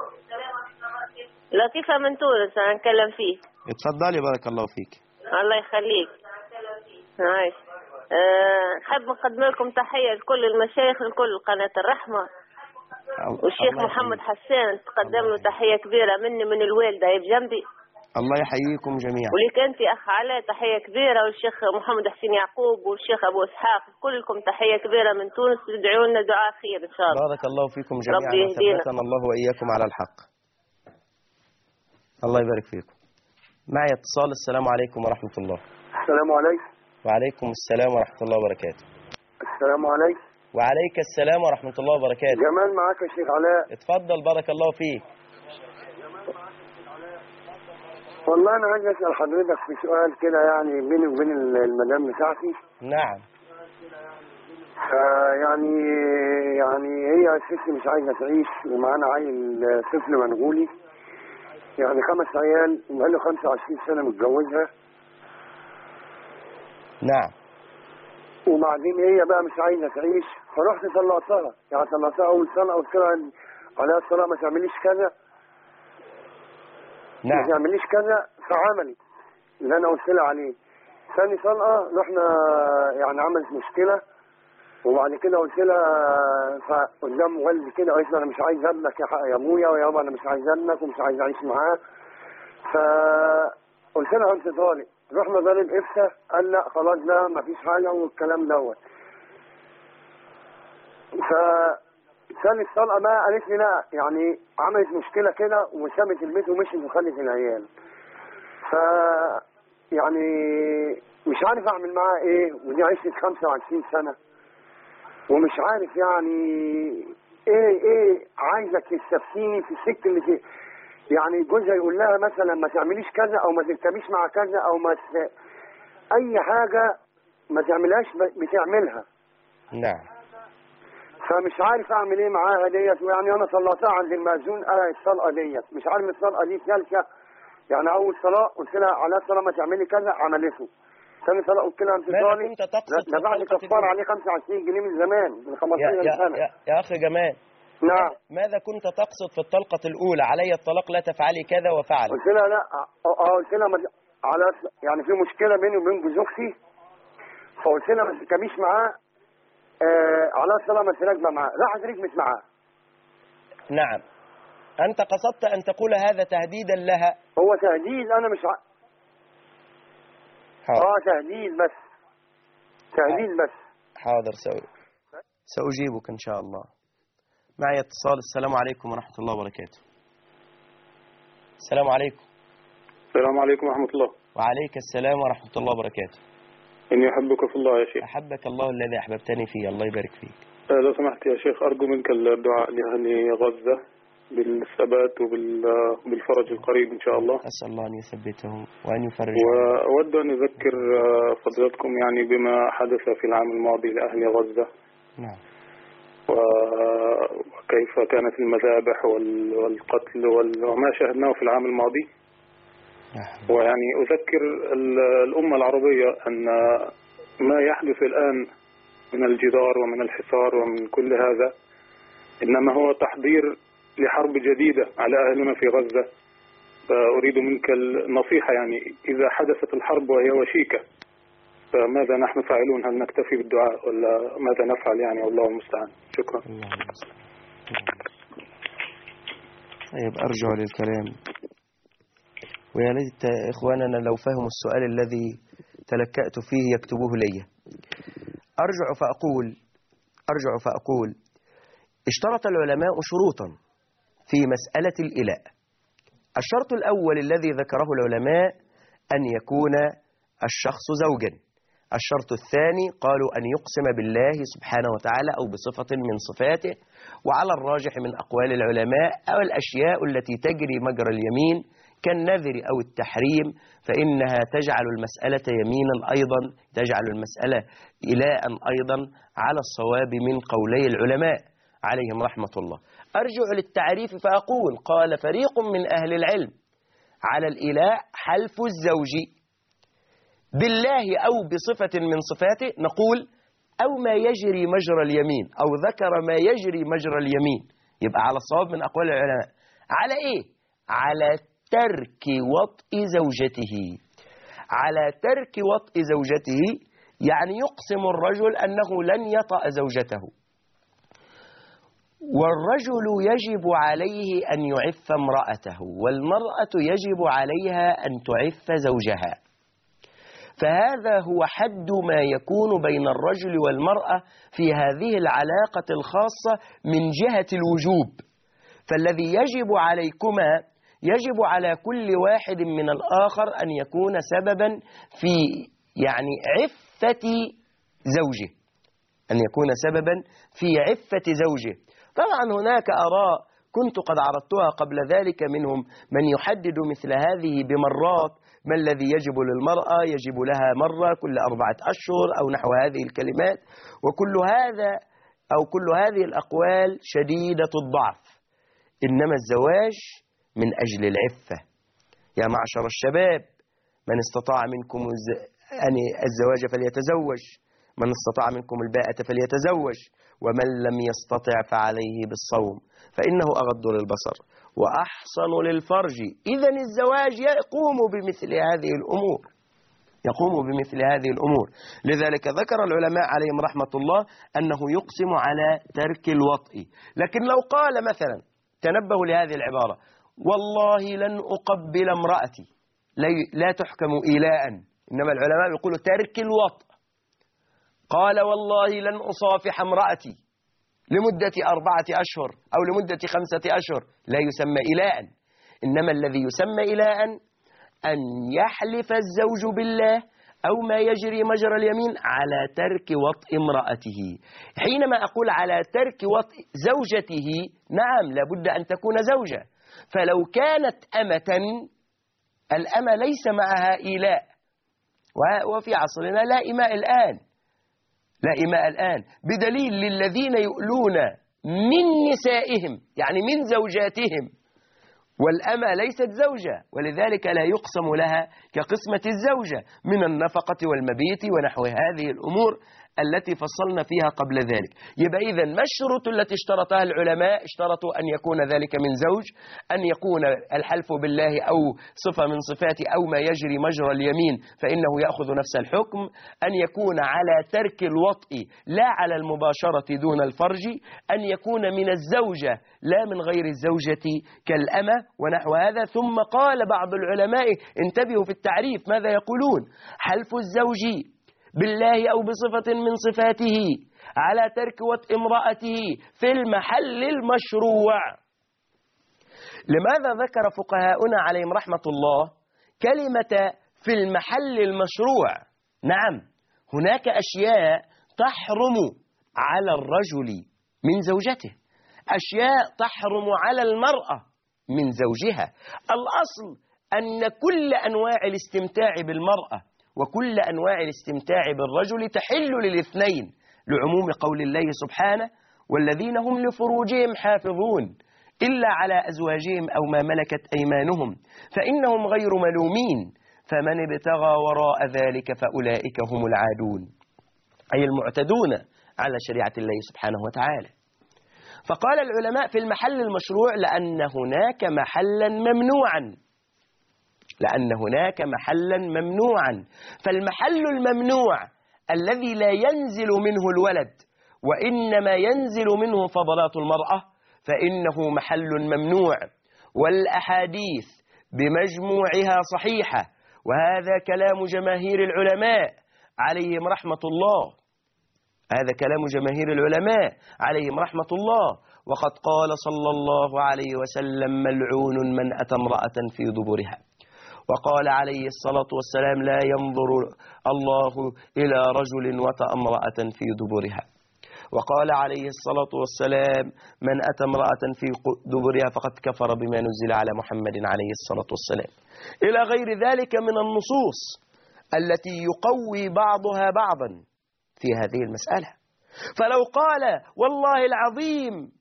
لطيفة من تونس هنتكلم فيه.
اتفضلي بارك الله فيك.
الله يخليك. عايش. أه نحب نقدم لكم تحية لكل المشايخ لكل قناة الرحمة. والشيخ محمد حسان تقدم له تحية كبيرة مني من الوالدة هي بجنبي.
الله يحييكم جميعا.
وليك انت اخ علاء تحية كبيرة، والشيخ محمد حسين يعقوب والشيخ ابو اسحاق كلكم تحية كبيرة من تونس، تدعوا لنا دعاء خير ان شاء الله.
بارك الله فيكم جميعا وثبتنا الله واياكم على الحق. الله يبارك فيكم. معي اتصال. السلام عليكم ورحمة الله.
السلام عليكم.
وعليكم السلام ورحمة الله وبركاته.
السلام عليكم.
وعليك السلام ورحمة الله وبركاته.
جمال معك يا شيخ علاء.
اتفضل بارك الله فيك.
والله أنا عايز أسأل حضرتك في سؤال كده يعني بيني وبين المدام بتاعتي.
نعم.
يعني يعني هي الست مش عايزة تعيش ومعانا عيل طفل منغولي يعني خمس عيال وبقاله خمسة وعشرين سنة متجوزها.
نعم.
وبعدين هي بقى مش عايزة تعيش فرحت طلقتها، يعني طلقتها أول سنة قلت لها عليها الصلاة ما تعمليش كذا.
نعم.
ما تعمليش كذا فعملت اللي أنا قلت لها عليه. ثاني طلقة رحنا يعني عملت مشكلة وبعد كده قلت لها فقدام والدي كده قالت لي أنا مش عايز ابنك يا أبويا ويا بابا أنا مش عايز ابنك ومش عايز أعيش معاه. فقلت لها أنت طالق. رحنا ضارب إفتاء قال لا خلاص ده مفيش حاجة والكلام دوت. فثالث طلقة بقى قالت لي لا يعني عملت مشكلة كده وسابت البيت ومشيت وخلت العيال. ف يعني مش عارف أعمل معاها إيه ودي عشت خمسة وعشرين سنة ومش عارف يعني إيه إيه عايزك تستفتيني في السكة اللي فيه. يعني جوزها يقول لها مثلا ما تعمليش كذا او ما تركبيش مع كذا او ما ت... اي حاجة ما تعملهاش بتعملها.
نعم.
فمش عارف اعمل ايه معاها ديت. يعني انا طلعتها عند المأذون قال الطلقة ديت مش عارف الطلقة دي ثالثة يعني اول طلاق قلت لها على الصلاة ما تعملي كذا عملته. ثاني طلاق قلت لها انت ظالم ده بعد كفار عليه خمسة وعشرين جنيه من زمان من خمستاشر سنة.
يا, يا اخي جمال.
نعم.
ماذا كنت تقصد في الطلقة الأولى؟ علي الطلاق لا تفعلي كذا وفعل.
قلت لها لا اه قلت لها على يعني في مشكلة بيني وبين جوز أختي فقلت لها ما تركبيش معاه آه على الصلاة ما تراكبة معاه. راحت ركبت معاه.
نعم. أنت قصدت أن تقول هذا تهديدا لها؟
هو تهديد أنا مش ع... اه تهديد بس. تأمين بس.
حاضر سأ... سأجيبك إن شاء الله. معي اتصال. السلام عليكم ورحمة الله وبركاته. السلام عليكم.
السلام عليكم ورحمة الله.
وعليك السلام ورحمة الله وبركاته.
إني أحبك في الله يا شيخ.
أحبك الله الذي أحببتني فيه. الله يبارك فيك.
لو سمحت يا شيخ أرجو منك الدعاء لأهل غزة بالثبات وبالفرج القريب إن شاء الله.
أسأل الله أن يثبتهم وأن يفرج.
وأود أن أذكر فضلاتكم يعني بما حدث في العام الماضي لأهل غزة.
نعم.
وكيف كانت المذابح والقتل وما شاهدناه في العام الماضي.
نعم.
ويعني أذكر الأمة العربية أن ما يحدث الآن من الجدار ومن الحصار ومن كل هذا إنما هو تحضير لحرب جديدة على أهلنا في غزة. فأريد منك النصيحة يعني إذا حدثت الحرب وهي وشيكة فماذا نحن فاعلون؟ هل نكتفي بالدعاء ولا ماذا نفعل يعني؟ والله المستعان. شكرا.
طيب أرجع للكلام. ويا ليت إخواننا لو فهموا السؤال الذي تلكأت فيه يكتبوه لي. أرجع فأقول أرجع فأقول اشترط العلماء شروطا في مسألة الإلاء. الشرط الأول الذي ذكره العلماء أن يكون الشخص زوجا. الشرط الثاني قالوا أن يقسم بالله سبحانه وتعالى أو بصفة من صفاته. وعلى الراجح من أقوال العلماء أو الأشياء التي تجري مجرى اليمين كالنذر أو التحريم فإنها تجعل المسألة يمينا أيضا، تجعل المسألة إلاء أيضا على الصواب من قولي العلماء عليهم رحمة الله. أرجع للتعريف فأقول قال فريق من أهل العلم على الإلاء حلف الزوج بالله أو بصفة من صفاته، نقول أو ما يجري مجرى اليمين، أو ذكر ما يجري مجرى اليمين، يبقى على الصواب من أقوال العلماء. على إيه؟ على ترك وطء زوجته. على ترك وطء زوجته يعني يقسم الرجل أنه لن يطأ زوجته، والرجل يجب عليه أن يعف امرأته، والمرأة يجب عليها أن تعف زوجها. فهذا هو حد ما يكون بين الرجل والمرأة في هذه العلاقة الخاصة من جهة الوجوب. فالذي يجب عليكما يجب على كل واحد من الآخر أن يكون سببا في يعني عفة زوجه، أن يكون سببا في عفة زوجه. طبعا هناك آراء كنت قد عرضتها قبل ذلك، منهم من يحدد مثل هذه بمرات، ما الذي يجب للمرأة؟ يجب لها مرة كل أربعة أشهر أو نحو هذه الكلمات. وكل هذا أو كل هذه الأقوال شديدة الضعف. إنما الزواج من أجل العفة. يا معشر الشباب من استطاع منكم الزواج فليتزوج، من استطاع منكم الباءة فليتزوج، ومن لم يستطع فعليه بالصوم فإنه أغض للبصر وأحصن للفرج. إذن الزواج يقوم بمثل هذه الأمور، يقوم بمثل هذه الأمور. لذلك ذكر العلماء عليهم رحمة الله أنه يقسم على ترك الوطء. لكن لو قال مثلا، تنبهوا لهذه العبارة، والله لن أقبل امرأتي، لا تحكم إيلاء، إنما العلماء يقولوا ترك الوطء. قال والله لن أصافح امرأتي لمدة أربعة أشهر أو لمدة خمسة أشهر، لا يسمى إيلاء. إنما الذي يسمى إيلاء أن يحلف الزوج بالله أو ما يجري مجرى اليمين على ترك وطء امرأته. حينما أقول على ترك وطء زوجته، نعم لابد أن تكون زوجة. فلو كانت أمة، الأمة ليس معها إيلاء، وفي عصرنا لا إماء الآن، لا إماء الآن، بدليل للذين يؤلون من نسائهم يعني من زوجاتهم، والأمة ليست زوجة، ولذلك لا يقسم لها كقسمة الزوجة من النفقة والمبيت ونحو هذه الأمور التي فصلنا فيها قبل ذلك. يبقى إذن ما الشروط التي اشترطها العلماء؟ اشترطوا أن يكون ذلك من زوج، أن يكون الحلف بالله أو صفة من صفاته أو ما يجري مجرى اليمين فإنه يأخذ نفس الحكم، أن يكون على ترك الوطء لا على المباشرة دون الفرج، أن يكون من الزوجة لا من غير الزوجة كالأمة ونحو هذا. ثم قال بعض العلماء، انتبهوا في التعريف ماذا يقولون، حلف الزوج بالله أو بصفة من صفاته على ترك وطء امرأته في المحل المشروع. لماذا ذكر فقهاؤنا عليهم رحمة الله كلمة في المحل المشروع؟ نعم، هناك أشياء تحرم على الرجل من زوجته، أشياء تحرم على المرأة من زوجها. الأصل أن كل أنواع الاستمتاع بالمرأة وكل أنواع الاستمتاع بالرجل تحل للاثنين، لعموم قول الله سبحانه: والذين هم لفروجهم حافظون إلا على أزواجهم أو ما ملكت أيمانهم فإنهم غير ملومين فمن ابتغى وراء ذلك فأولئك هم العادون، أي المعتدون على شريعة الله سبحانه وتعالى. فقال العلماء في المحل المشروع لأن هناك محلا ممنوعا، لأن هناك محلا ممنوعا. فالمحل الممنوع الذي لا ينزل منه الولد وإنما ينزل منه فضلات المرأة فإنه محل ممنوع، والأحاديث بمجموعها صحيحة، وهذا كلام جماهير العلماء عليهم رحمة الله، هذا كلام جماهير العلماء عليهم رحمة الله. وقد قال صلى الله عليه وسلم: ملعون من أتى امرأة في دبرها. وقال عليه الصلاة والسلام: لا ينظر الله إلى رجل وطأ امرأة في دبرها. وقال عليه الصلاة والسلام: من أتى امرأة في دبرها فقد كفر بما نزل على محمد عليه الصلاة والسلام، إلى غير ذلك من النصوص التي يقوي بعضها بعضا في هذه المسألة. فلو قال: والله العظيم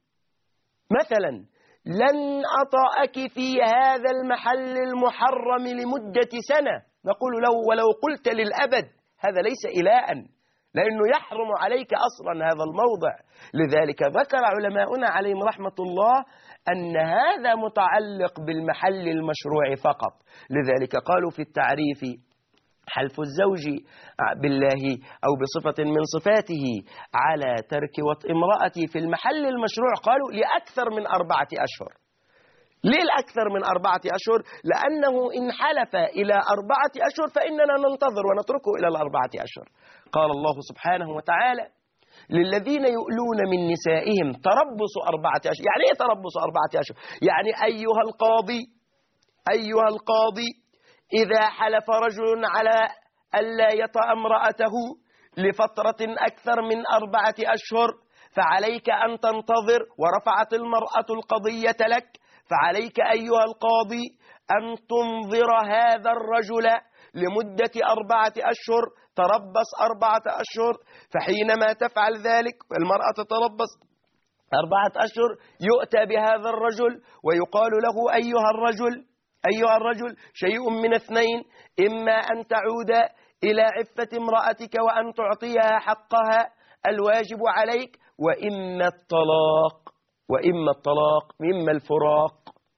مثلا لن أطأك في هذا المحل المحرم لمدة سنة، نقول له: ولو قلت للأبد هذا ليس إلاء، لأنه يحرم عليك أصلا هذا الموضع. لذلك ذكر علماؤنا عليهم رحمة الله أن هذا متعلق بالمحل المشروع فقط. لذلك قالوا في التعريف: حلف الزوج بالله أو بصفة من صفاته على ترك وطء امرأته في المحل المشروع، قالوا لأكثر من أربعة أشهر. ليه الأكثر من أربعة أشهر؟ لأنه إن حلف إلى أربعة أشهر فإننا ننتظر ونتركه إلى الأربعة أشهر. قال الله سبحانه وتعالى: للذين يؤلون من نسائهم تربص أربعة أشهر. يعني إيه تربص أربعة أشهر؟ يعني أيها القاضي أيها القاضي إذا حلف رجل على ألا يطأ امرأته لفترة أكثر من أربعة أشهر فعليك أن تنتظر، ورفعت المرأة القضية لك، فعليك أيها القاضي أن تنظر هذا الرجل لمدة أربعة أشهر، تربص أربعة أشهر. فحينما تفعل ذلك المرأة تتربص أربعة أشهر، يؤتى بهذا الرجل ويقال له: أيها الرجل أيها الرجل شيء من اثنين: إما أن تعود إلى عفة امرأتك وأن تعطيها حقها الواجب عليك، وإما الطلاق وإما الطلاق مما الفراق.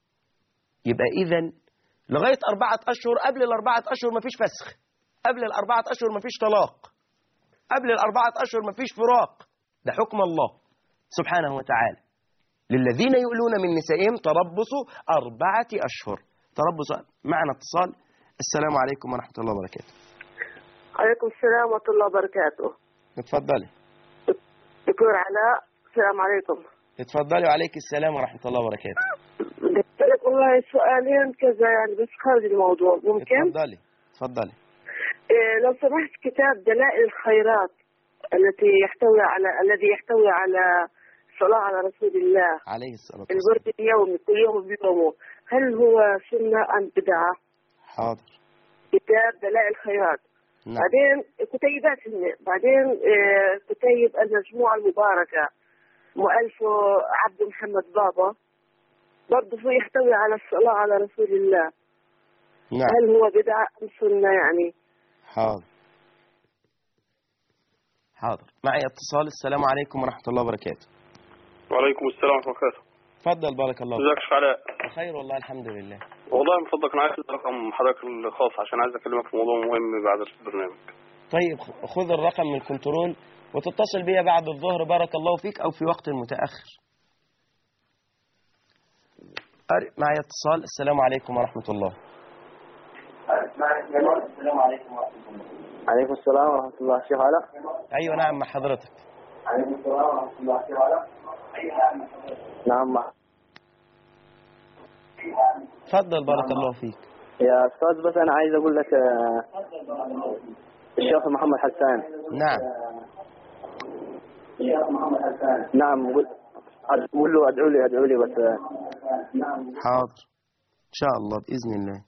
يبقى إذن لغاية أربعة أشهر، قبل الأربعة أشهر ما فيش فسخ، قبل الأربعة أشهر ما فيش طلاق، قبل الأربعة أشهر ما فيش فراق. ده حكم الله سبحانه وتعالى: للذين يؤلون من نسائهم تربصوا أربعة أشهر. تربص. معنا اتصال. السلام عليكم ورحمة الله وبركاته.
عليكم السلام ورحمة الله وبركاته.
اتفضلي.
دكتور علاء، السلام عليكم.
اتفضلي. وعليك السلام ورحمة الله وبركاته.
بدي والله سؤالين كذا يعني بس خارج الموضوع، ممكن؟
اتفضلي اتفضلي.
إيه لو سمحت، كتاب دلائل الخيرات التي يحتوي على الذي يحتوي على الصلاة على رسول الله
عليه الصلاة والسلام،
الورد اليومي كل يوم بيومه، هل هو سنة أم بدعة؟
حاضر.
كتاب دلائل الخيرات.
نعم.
بعدين كتيبات هن. بعدين إيه كتيب المجموعة المباركة مؤلفه عبد محمد بابا، برضه هو يحتوي على الصلاة على رسول الله.
نعم.
هل هو بدعة أم سنة يعني؟
حاضر حاضر. معي اتصال. السلام عليكم ورحمة الله وبركاته.
وعليكم السلام ورحمة الله وبركاته.
تفضل. بارك الله فيك.
ازيك يا علاء؟
بخير والله الحمد لله.
والله من فضلك انا عايز رقم حضرتك الخاص عشان عايز اكلمك في موضوع مهم بعد البرنامج.
طيب خذ الرقم من الكنترول وتتصل بي بعد الظهر بارك الله فيك، أو في وقت متأخر. معي اتصال. السلام عليكم ورحمة الله.
السلام عليكم ورحمة الله. عليكم السلام ورحمة الله. شيخ علاء.
أيوة نعم مع حضرتك.
عليكم السلام ورحمة الله. شيخ علاء. نعم مع.
تفضل بارك الله فيك.
يا أستاذ بس أنا عايز أقول لك الشيخ محمد حسان.
نعم.
الشيخ محمد حسان. نعم قول قول له أدعو لي أدعو لي بس.
حاضر إن شاء الله بإذن الله.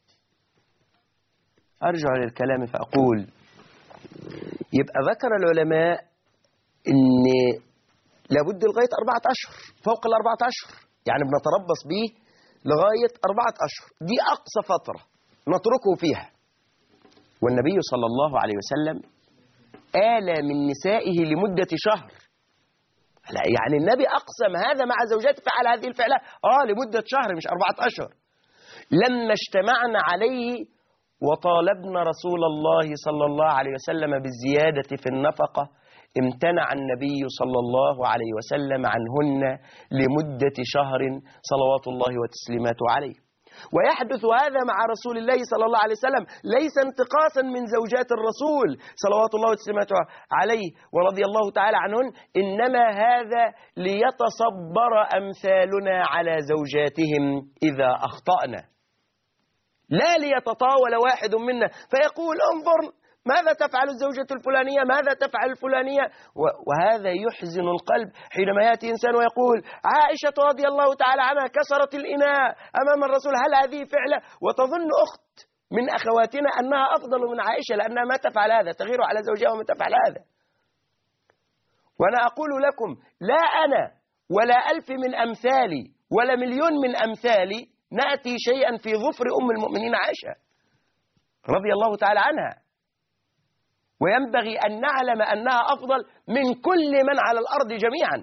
أرجع للكلام فأقول يبقى ذكر العلماء إن لابد لغاية أربعة أشهر، فوق الأربعة أشهر يعني بنتربص به لغاية أربعة أشهر، دي أقصى فترة نتركه فيها. والنبي صلى الله عليه وسلم آل من نسائه لمدة شهر. لا يعني النبي أقسم هذا مع زوجاته فعل هذه الفعلة آه لمدة شهر مش أربعة أشهر. لما اجتمعنا عليه وطالبنا رسول الله صلى الله عليه وسلم بالزيادة في النفقة امتنع النبي صلى الله عليه وسلم عنهن لمدة شهر صلوات الله وتسليماته عليه. ويحدث هذا مع رسول الله صلى الله عليه وسلم ليس انتقاصا من زوجات الرسول صلوات الله وتسليماته عليه ورضي الله تعالى عنهن، إنما هذا ليتصبر أمثالنا على زوجاتهم إذا أخطأنا، لا ليتطاول واحد منا فيقول انظر ماذا تفعل الزوجة الفلانية، ماذا تفعل الفلانية، وهذا يحزن القلب حينما يأتي إنسان ويقول عائشة رضي الله تعالى عنها كسرت الإناء أمام الرسول، هل هذه فعلة؟ وتظن أخت من أخواتنا أنها أفضل من عائشة لأنها ما تفعل هذا، تغير على زوجها وما تفعل هذا. وأنا أقول لكم لا أنا ولا ألف من أمثالي ولا مليون من أمثالي نأتي شيئا في ظفر أم المؤمنين عائشة رضي الله تعالى عنها، وينبغي أن نعلم أنها أفضل من كل من على الأرض جميعا.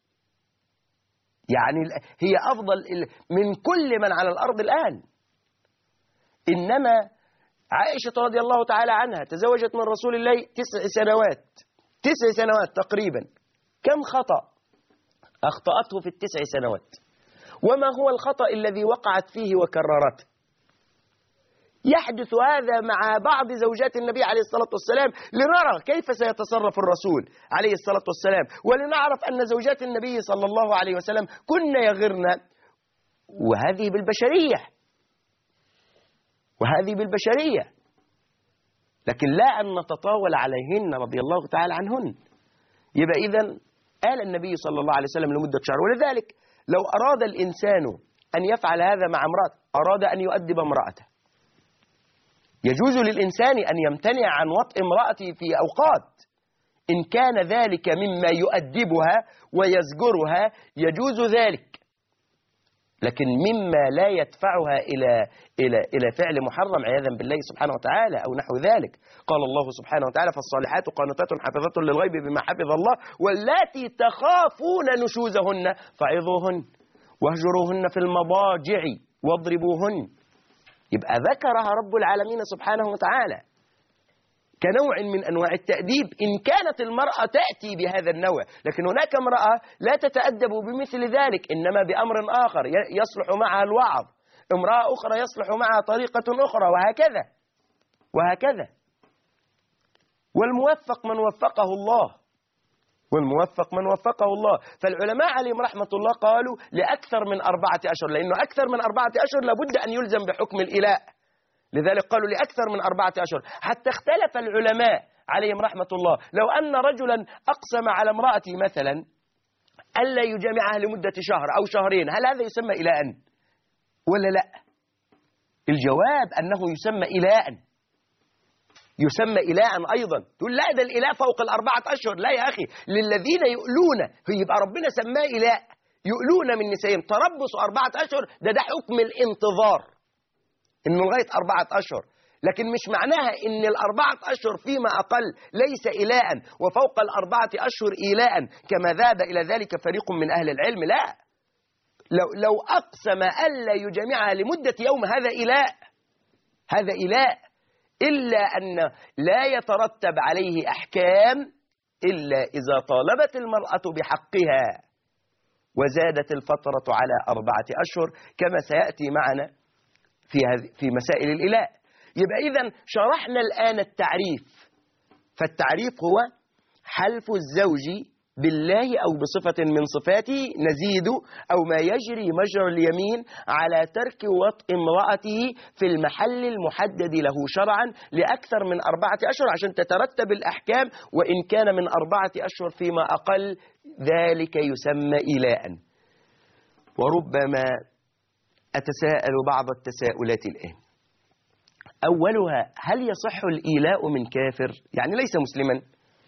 يعني هي أفضل من كل من على الأرض الآن. إنما عائشة رضي الله تعالى عنها تزوجت من رسول الله تسع سنوات تسع سنوات تقريبا. كم خطأ أخطأته في التسع سنوات؟ وما هو الخطأ الذي وقعت فيه وكررته؟ يحدث هذا مع بعض زوجات النبي عليه الصلاة والسلام لنرى كيف سيتصرف الرسول عليه الصلاة والسلام، ولنعرف أن زوجات النبي صلى الله عليه وسلم كن يغرن، وهذه بالبشرية وهذه بالبشرية لكن لا أن نتطاول عليهن رضي الله تعالى عنهن. يبقى إذن آل النبي صلى الله عليه وسلم لمدة شهر. ولذلك لو أراد الإنسان أن يفعل هذا مع امرأة، أراد أن يؤدب امرأته، يجوز للإنسان أن يمتنع عن وطء امرأته في أوقات إن كان ذلك مما يؤدبها ويزجرها يجوز ذلك، لكن مما لا يدفعها إلى إلى إلى فعل محرم عياذا بالله سبحانه وتعالى أو نحو ذلك. قال الله سبحانه وتعالى فالصالحات قانتات حافظات للغيب بما حفظ الله واللاتي تخافون نشوزهن فعظوهن واهجروهن في المضاجع واضربوهن. يبقى ذكرها رب العالمين سبحانه وتعالى كنوع من أنواع التأديب إن كانت المرأة تأتي بهذا النوع، لكن هناك امرأة لا تتأدب بمثل ذلك، إنما بأمر آخر يصلح معها الوعظ، امرأة أخرى يصلح معها طريقة أخرى، وهكذا وهكذا. والموفق من وفقه الله والموفق من وفقه الله. فالعلماء عليهم رحمة الله قالوا لأكثر من أربعة أشهر، لأنه أكثر من أربعة أشهر لابد أن يلزم بحكم الإلاء، لذلك قالوا لأكثر من أربعة أشهر. حتى اختلف العلماء عليهم رحمة الله، لو أن رجلا أقسم على امرأته مثلا ألا يجامعها لمدة شهر أو شهرين، هل هذا يسمى إلاء ولا لا؟ الجواب أنه يسمى إلاء، يسمى إلاء أيضا. تقول لا ده الإلاء فوق الأربعة أشهر، لا يا أخي، للذين يؤلون، يبقى ربنا سماه إلاء، يؤلون من نسائهم تربص أربعة أشهر، ده ده حكم الانتظار إنه لغاية أربعة أشهر، لكن مش معناها إن الأربعة أشهر فيما أقل ليس إلاء وفوق الأربعة أشهر إلاء كما ذهب إلى ذلك فريق من أهل العلم. لا، لو لو أقسم ألا يجامعها لمدة يوم هذا إلاء، هذا إلاء، إلا أن لا يترتب عليه أحكام إلا إذا طالبت المرأة بحقها وزادت الفترة على أربعة أشهر كما سيأتي معنا في في مسائل الإلاء. يبقى إذن شرحنا الآن التعريف، فالتعريف هو حلف الزوج بالله أو بصفة من صفاته نزيد أو ما يجري مجرى اليمين على ترك وطء امرأته في المحل المحدد له شرعا لأكثر من أربعة أشهر عشان تترتب الأحكام، وإن كان من أربعة أشهر فيما أقل ذلك يسمى إيلاء. وربما أتساءل بعض التساؤلات الآن، أولها هل يصح الإيلاء من كافر؟ يعني ليس مسلما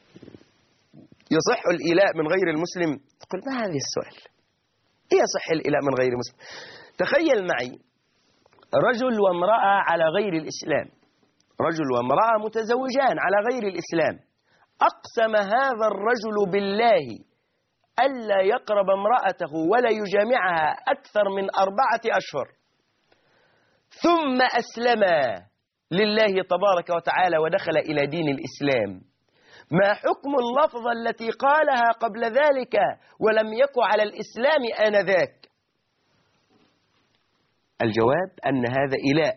يصح الإيلاء من غير المسلم؟ تقول ما هذا السؤال، إيه يصح الإيلاء من غير مسلم؟ تخيل معي رجل وامرأة على غير الإسلام، رجل وامرأة متزوجان على غير الإسلام، أقسم هذا الرجل بالله ألا يقرب امرأته ولا يجامعها أكثر من أربعة أشهر، ثم أسلم لله تبارك وتعالى ودخل إلى دين الإسلام، ما حكم اللفظة التي قالها قبل ذلك ولم يكن على الإسلام آنذاك؟ الجواب أن هذا إيلاء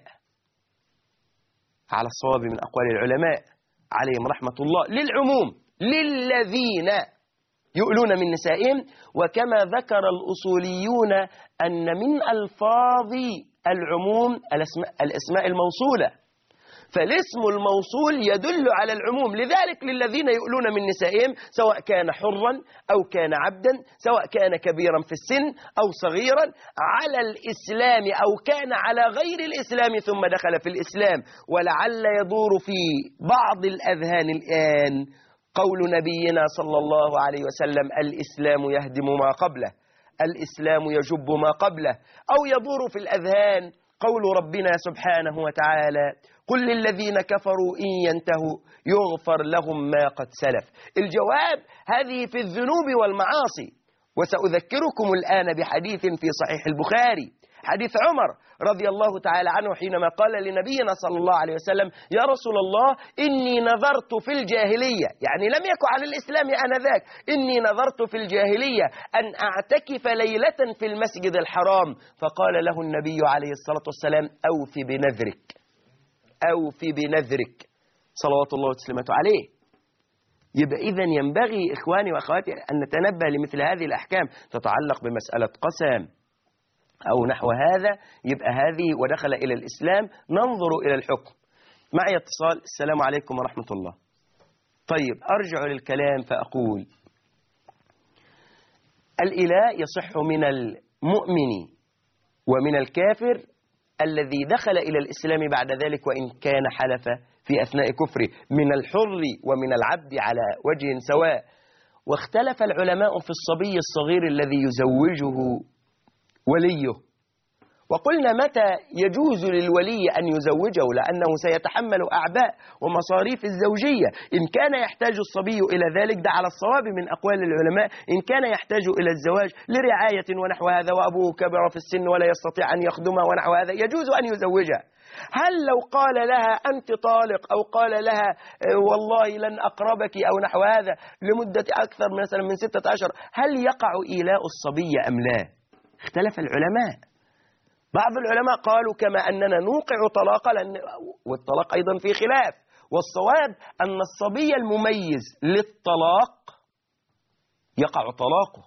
على الصواب من أقوال العلماء عليهم رحمة الله، للعموم للذين يؤلون من نسائهم، وكما ذكر الأصوليون أن من ألفاظ العموم الأسماء, الأسماء الموصولة، فالاسم الموصول يدل على العموم، لذلك للذين يؤلون من نسائهم سواء كان حرا أو كان عبدا، سواء كان كبيرا في السن أو صغيرا، على الإسلام أو كان على غير الإسلام ثم دخل في الإسلام. ولعل يدور في بعض الأذهان الآن قول نبينا صلى الله عليه وسلم الإسلام يهدم ما قبله، الإسلام يجب ما قبله، أو يدور في الأذهان قول ربنا سبحانه وتعالى قل للذين كفروا إن ينتهوا يغفر لهم ما قد سلف. الجواب هذه في الذنوب والمعاصي. وسأذكركم الآن بحديث في صحيح البخاري، حديث عمر رضي الله تعالى عنه حينما قال لنبينا صلى الله عليه وسلم يا رسول الله إني نذرت في الجاهلية، يعني لم يكن على الإسلام آنذاك، إني نذرت في الجاهلية أن أعتكف ليلة في المسجد الحرام، فقال له النبي عليه الصلاة والسلام أوفي بنذرك، أوفي بنذرك صلوات الله وسلامته عليه. يبقى إذن ينبغي إخواني وأخواتي أن نتنبه لمثل هذه الأحكام تتعلق بمسألة قسم أو نحو هذا، يبقى هذه ودخل إلى الإسلام ننظر إلى الحكم. معي اتصال. السلام عليكم ورحمة الله. طيب أرجع للكلام فأقول الإله يصح من المؤمن ومن الكافر الذي دخل إلى الإسلام بعد ذلك وإن كان حلف في أثناء كفره، من الحر ومن العبد على وجه سواء. واختلف العلماء في الصبي الصغير الذي يزوجه وليه، وقلنا متى يجوز للولي أن يزوجه، لأنه سيتحمل أعباء ومصاريف الزوجية. إن كان يحتاج الصبي إلى ذلك ده على الصواب من أقوال العلماء، إن كان يحتاج إلى الزواج لرعاية ونحو هذا وأبوه كبر في السن ولا يستطيع أن يخدمه ونحو هذا يجوز أن يزوجها. هل لو قال لها أنت طالق أو قال لها والله لن أقربك أو نحو هذا لمدة أكثر مثلا من ستة أشهر، هل يقع إيلاء الصبي أم لا؟ اختلف العلماء. بعض العلماء قالوا كما أننا نوقع طلاقا، لأن والطلاق أيضا في خلاف، والصواب أن الصبي المميز للطلاق يقع طلاقه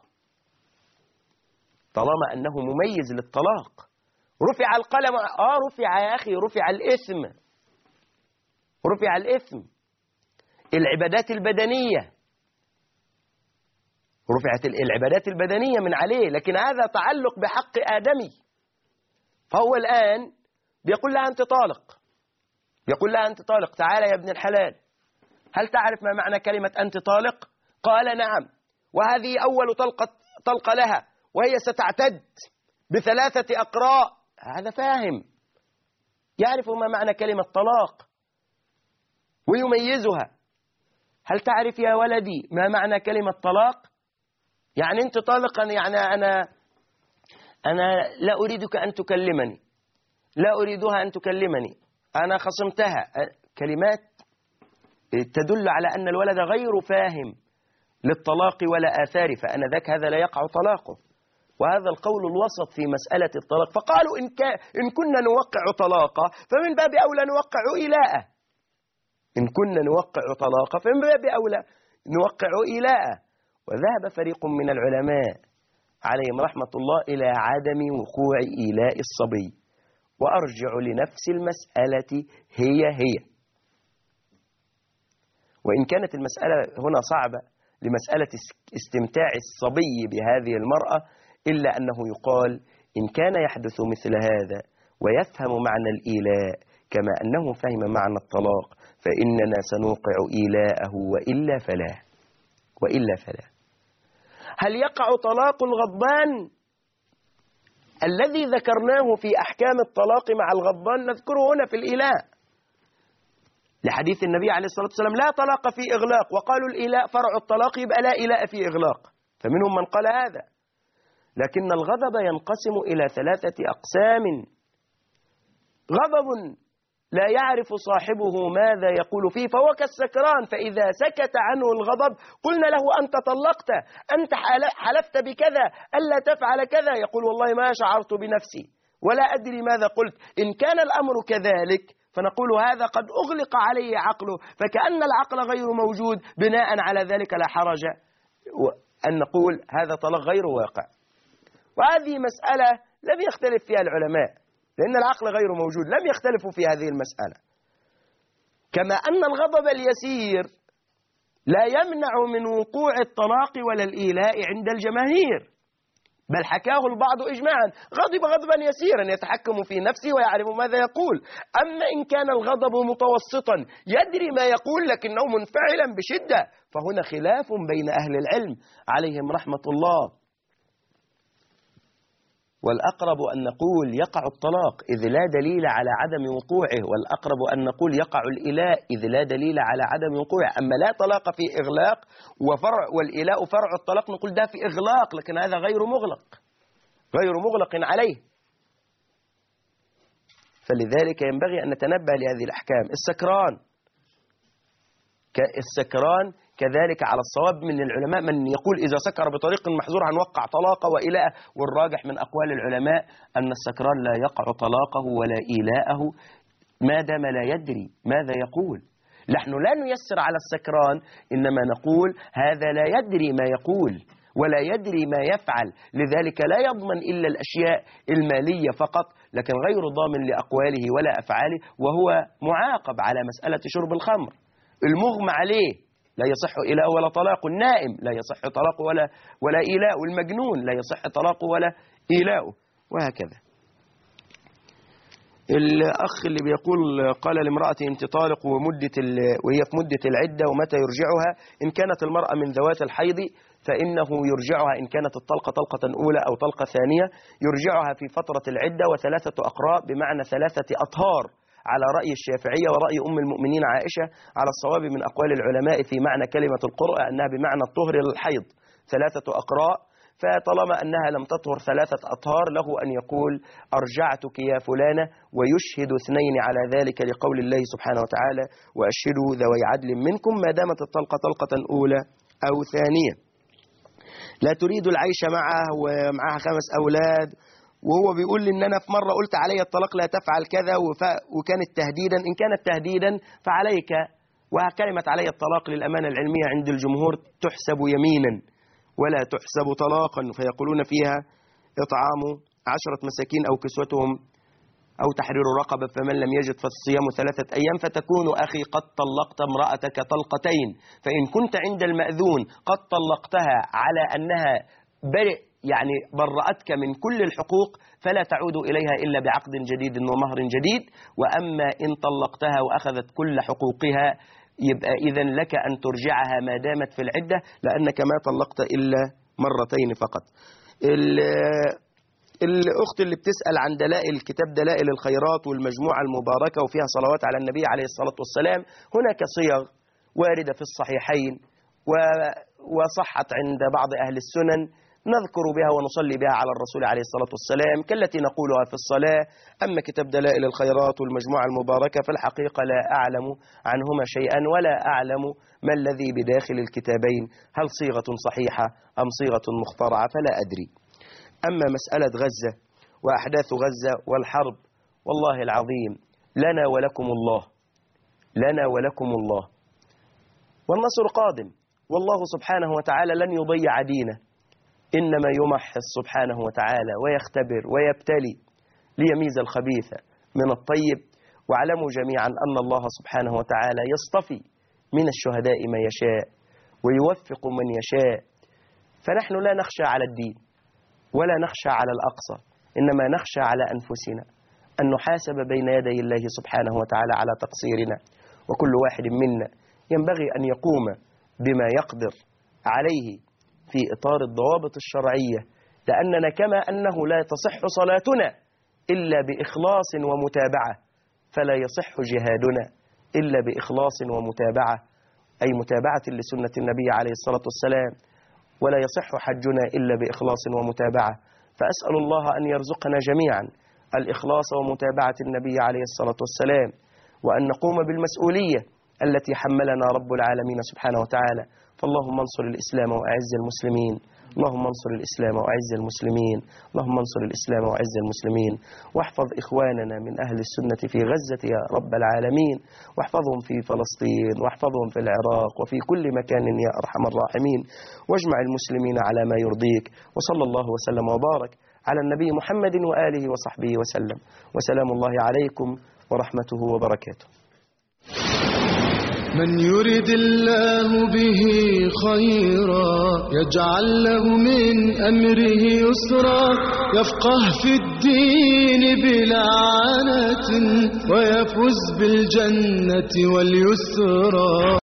طالما أنه مميز للطلاق. رفع القلم، آه رفع يا أخي، رفع الإثم، رفع الإثم. العبادات البدنية رفعت العبادات البدنية من عليه، لكن هذا تعلق بحق آدمي. فهو الآن بيقول لها أنت طالق، بيقول لها أنت طالق، تعالى يا ابن الحلال، هل تعرف ما معنى كلمة أنت طالق؟ قال نعم، وهذه أول طلقة طلقة لها وهي ستعتد بثلاثة أقراء. هذا فاهم، يعرف ما معنى كلمة طلاق ويميزها. هل تعرف يا ولدي ما معنى كلمة طلاق؟ يعني أنت طالقا، يعني أنا أنا لا أريدك أن تكلمني، لا أريدها أن تكلمني، أنا خصمتها. كلمات تدل على أن الولد غير فاهم للطلاق ولا آثاره، فأنا ذاك هذا لا يقع طلاقه. وهذا القول الوسط في مسألة الطلاق. فقالوا إن, إن كنا نوقع طلاقة فمن باب أولى نوقع إيلاءه، إن كنا نوقع طلاقة فمن باب أولى نوقع إيلاءه. وذهب فريق من العلماء عليهم رحمة الله إلى عدم وقوع إيلاء الصبي، وأرجع لنفس المسألة هي هي، وإن كانت المسألة هنا صعبة لمسألة استمتاع الصبي بهذه المرأة، إلا أنه يقال إن كان يحدث مثل هذا ويفهم معنى الإيلاء كما أنه فهم معنى الطلاق فإننا سنوقع إيلاءه وإلا فلا وإلا فلا. هل يقع طلاق الغضبان الذي ذكرناه في أحكام الطلاق مع الغضبان؟ نذكره هنا في الإيلاء لحديث النبي عليه الصلاة والسلام لا طلاق في إغلاق، وقالوا الإيلاء فرع الطلاق يبقى لا إيلاء في إغلاق، فمنهم من قال هذا. لكن الغضب ينقسم إلى ثلاثة أقسام: غضب لا يعرف صاحبه ماذا يقول فيه فهو كالسكران، فإذا سكت عنه الغضب قلنا له أنت طلقت، أنت حلفت بكذا ألا تفعل كذا، يقول والله ما شعرت بنفسي ولا أدري ماذا قلت. إن كان الأمر كذلك فنقول هذا قد أغلق عليه عقله، فكأن العقل غير موجود، بناء على ذلك لا حرج أن نقول هذا طلاق غير واقع. وهذه مسألة لم يختلف فيها العلماء لأن العقل غير موجود، لم يختلفوا في هذه المسألة. كما أن الغضب اليسير لا يمنع من وقوع الطلاق ولا الإيلاء عند الجماهير، بل حكاه البعض إجماعا، غضب غضبا يسيرا يتحكم في نفسه ويعرف ماذا يقول. أما إن كان الغضب متوسطا يدري ما يقول لكنه منفعلا بشدة فهنا خلاف بين أهل العلم عليهم رحمة الله. والأقرب أن نقول يقع الطلاق إذ لا دليل على عدم وقوعه، والأقرب أن نقول يقع الإيلاء إذ لا دليل على عدم وقوعه. أما لا طلاق في إغلاق وفرع والإيلاء فرع الطلاق نقول ده في إغلاق، لكن هذا غير مغلق غير مغلق عليه. فلذلك ينبغي أن نتنبه لهذه الأحكام. السكران السكران كذلك على الصواب من العلماء من يقول إذا سكر بطريق محظور هنوقع طلاقه وإيلاءه، والراجح من أقوال العلماء أن السكران لا يقع طلاقه ولا إيلاءه ما دام لا يدري ماذا يقول. نحن لا نيسر على السكران، إنما نقول هذا لا يدري ما يقول ولا يدري ما يفعل، لذلك لا يضمن إلا الأشياء المالية فقط، لكن غير ضامن لأقواله ولا أفعاله، وهو معاقب على مسألة شرب الخمر. المغمى عليه لا يصح إيلاء ولا طلاق، النائم لا يصح طلاق ولا ولا إيلاء، والمجنون لا يصح طلاق ولا إيلاء، وهكذا. الأخ اللي بيقول قال لامرأته أنت طالق ومدة وهي في مدة العدة ومتى يرجعها؟ إن كانت المرأة من ذوات الحيض فإنه يرجعها إن كانت الطلقة طلقة أولى أو طلقة ثانية، يرجعها في فترة العدة وثلاثة أقراء بمعنى ثلاثة أطهار على رأي الشافعية ورأي أم المؤمنين عائشة على الصواب من أقوال العلماء في معنى كلمة القرء أنها بمعنى الطهر للحيض ثلاثة أقراء. فطالما أنها لم تطهر ثلاثة أطهار له أن يقول أرجعتك يا فلانة، ويشهد اثنين على ذلك لقول الله سبحانه وتعالى وأشهدوا ذوي عدل منكم ما دامت الطلقة طلقة أولى أو ثانية. لا تريد العيش معه ومعها خمس أولاد، وهو بيقول لي إن أنا في مرة قلت علي الطلاق لا تفعل كذا وكانت تهديدا. إن كانت تهديدا فعليك، وكلمة علي الطلاق للأمانة العلمية عند الجمهور تحسب يمينا ولا تحسب طلاقا، فيقولون فيها إطعام عشرة مساكين أو كسوتهم أو تحرير رقبة، فمن لم يجد فالصيام ثلاثة أيام. فتكون أخي قد طلقت امرأتك طلقتين، فإن كنت عند المأذون قد طلقتها على أنها برئ يعني برأتك من كل الحقوق فلا تعود إليها إلا بعقد جديد ومهر جديد. وأما إن طلقتها وأخذت كل حقوقها يبقى إذن لك أن ترجعها ما دامت في العدة، لأنك ما طلقت إلا مرتين فقط. الأخت اللي بتسأل عن دلائل كتاب دلائل الخيرات والمجموعة المباركة وفيها صلوات على النبي عليه الصلاة والسلام، هناك صيغ واردة في الصحيحين وصحت عند بعض أهل السنن نذكر بها ونصلي بها على الرسول عليه الصلاة والسلام كالتي نقولها في الصلاة. أما كتاب دلائل الخيرات والمجموعة المباركة فالحقيقة لا أعلم عنهما شيئا ولا أعلم ما الذي بداخل الكتابين، هل صيغة صحيحة أم صيغة مخترعة فلا أدري. أما مسألة غزة وأحداث غزة والحرب، والله العظيم لنا ولكم الله، لنا ولكم الله، والنصر قادم، والله سبحانه وتعالى لن يضيع دينه، إنما يمحص سبحانه وتعالى ويختبر ويبتلي ليميز الخبيث من الطيب. واعلموا جميعا أن الله سبحانه وتعالى يصطفي من الشهداء ما يشاء ويوفق من يشاء، فنحن لا نخشى على الدين ولا نخشى على الأقصى، إنما نخشى على أنفسنا أن نحاسب بين يدي الله سبحانه وتعالى على تقصيرنا، وكل واحد منا ينبغي أن يقوم بما يقدر عليه في إطار الضوابط الشرعية، لأننا كما أنه لا تصح صلاتنا إلا بإخلاص ومتابعة، فلا يصح جهادنا إلا بإخلاص ومتابعة، أي متابعة لسنة النبي عليه الصلاة والسلام، ولا يصح حجنا إلا بإخلاص ومتابعة. فأسأل الله أن يرزقنا جميعا الإخلاص ومتابعة النبي عليه الصلاة والسلام، وأن نقوم بالمسؤولية التي حملنا رب العالمين سبحانه وتعالى. فاللهم انصر الإسلام وأعز المسلمين، اللهم انصر الإسلام وأعز المسلمين، اللهم انصر الإسلام وأعز المسلمين، واحفظ إخواننا من أهل السنة في غزة يا رب العالمين، واحفظهم في فلسطين، واحفظهم في العراق وفي كل مكان يا أرحم الراحمين، واجمع المسلمين على ما يرضيك. وصلى الله وسلم وبارك على النبي محمد وآله وصحبه وسلم، وسلام الله عليكم ورحمته وبركاته.
من يرد الله به خيرا يجعل له من أمره يسرا، يفقه في الدين بلا عنة ويفوز بالجنة واليسرى.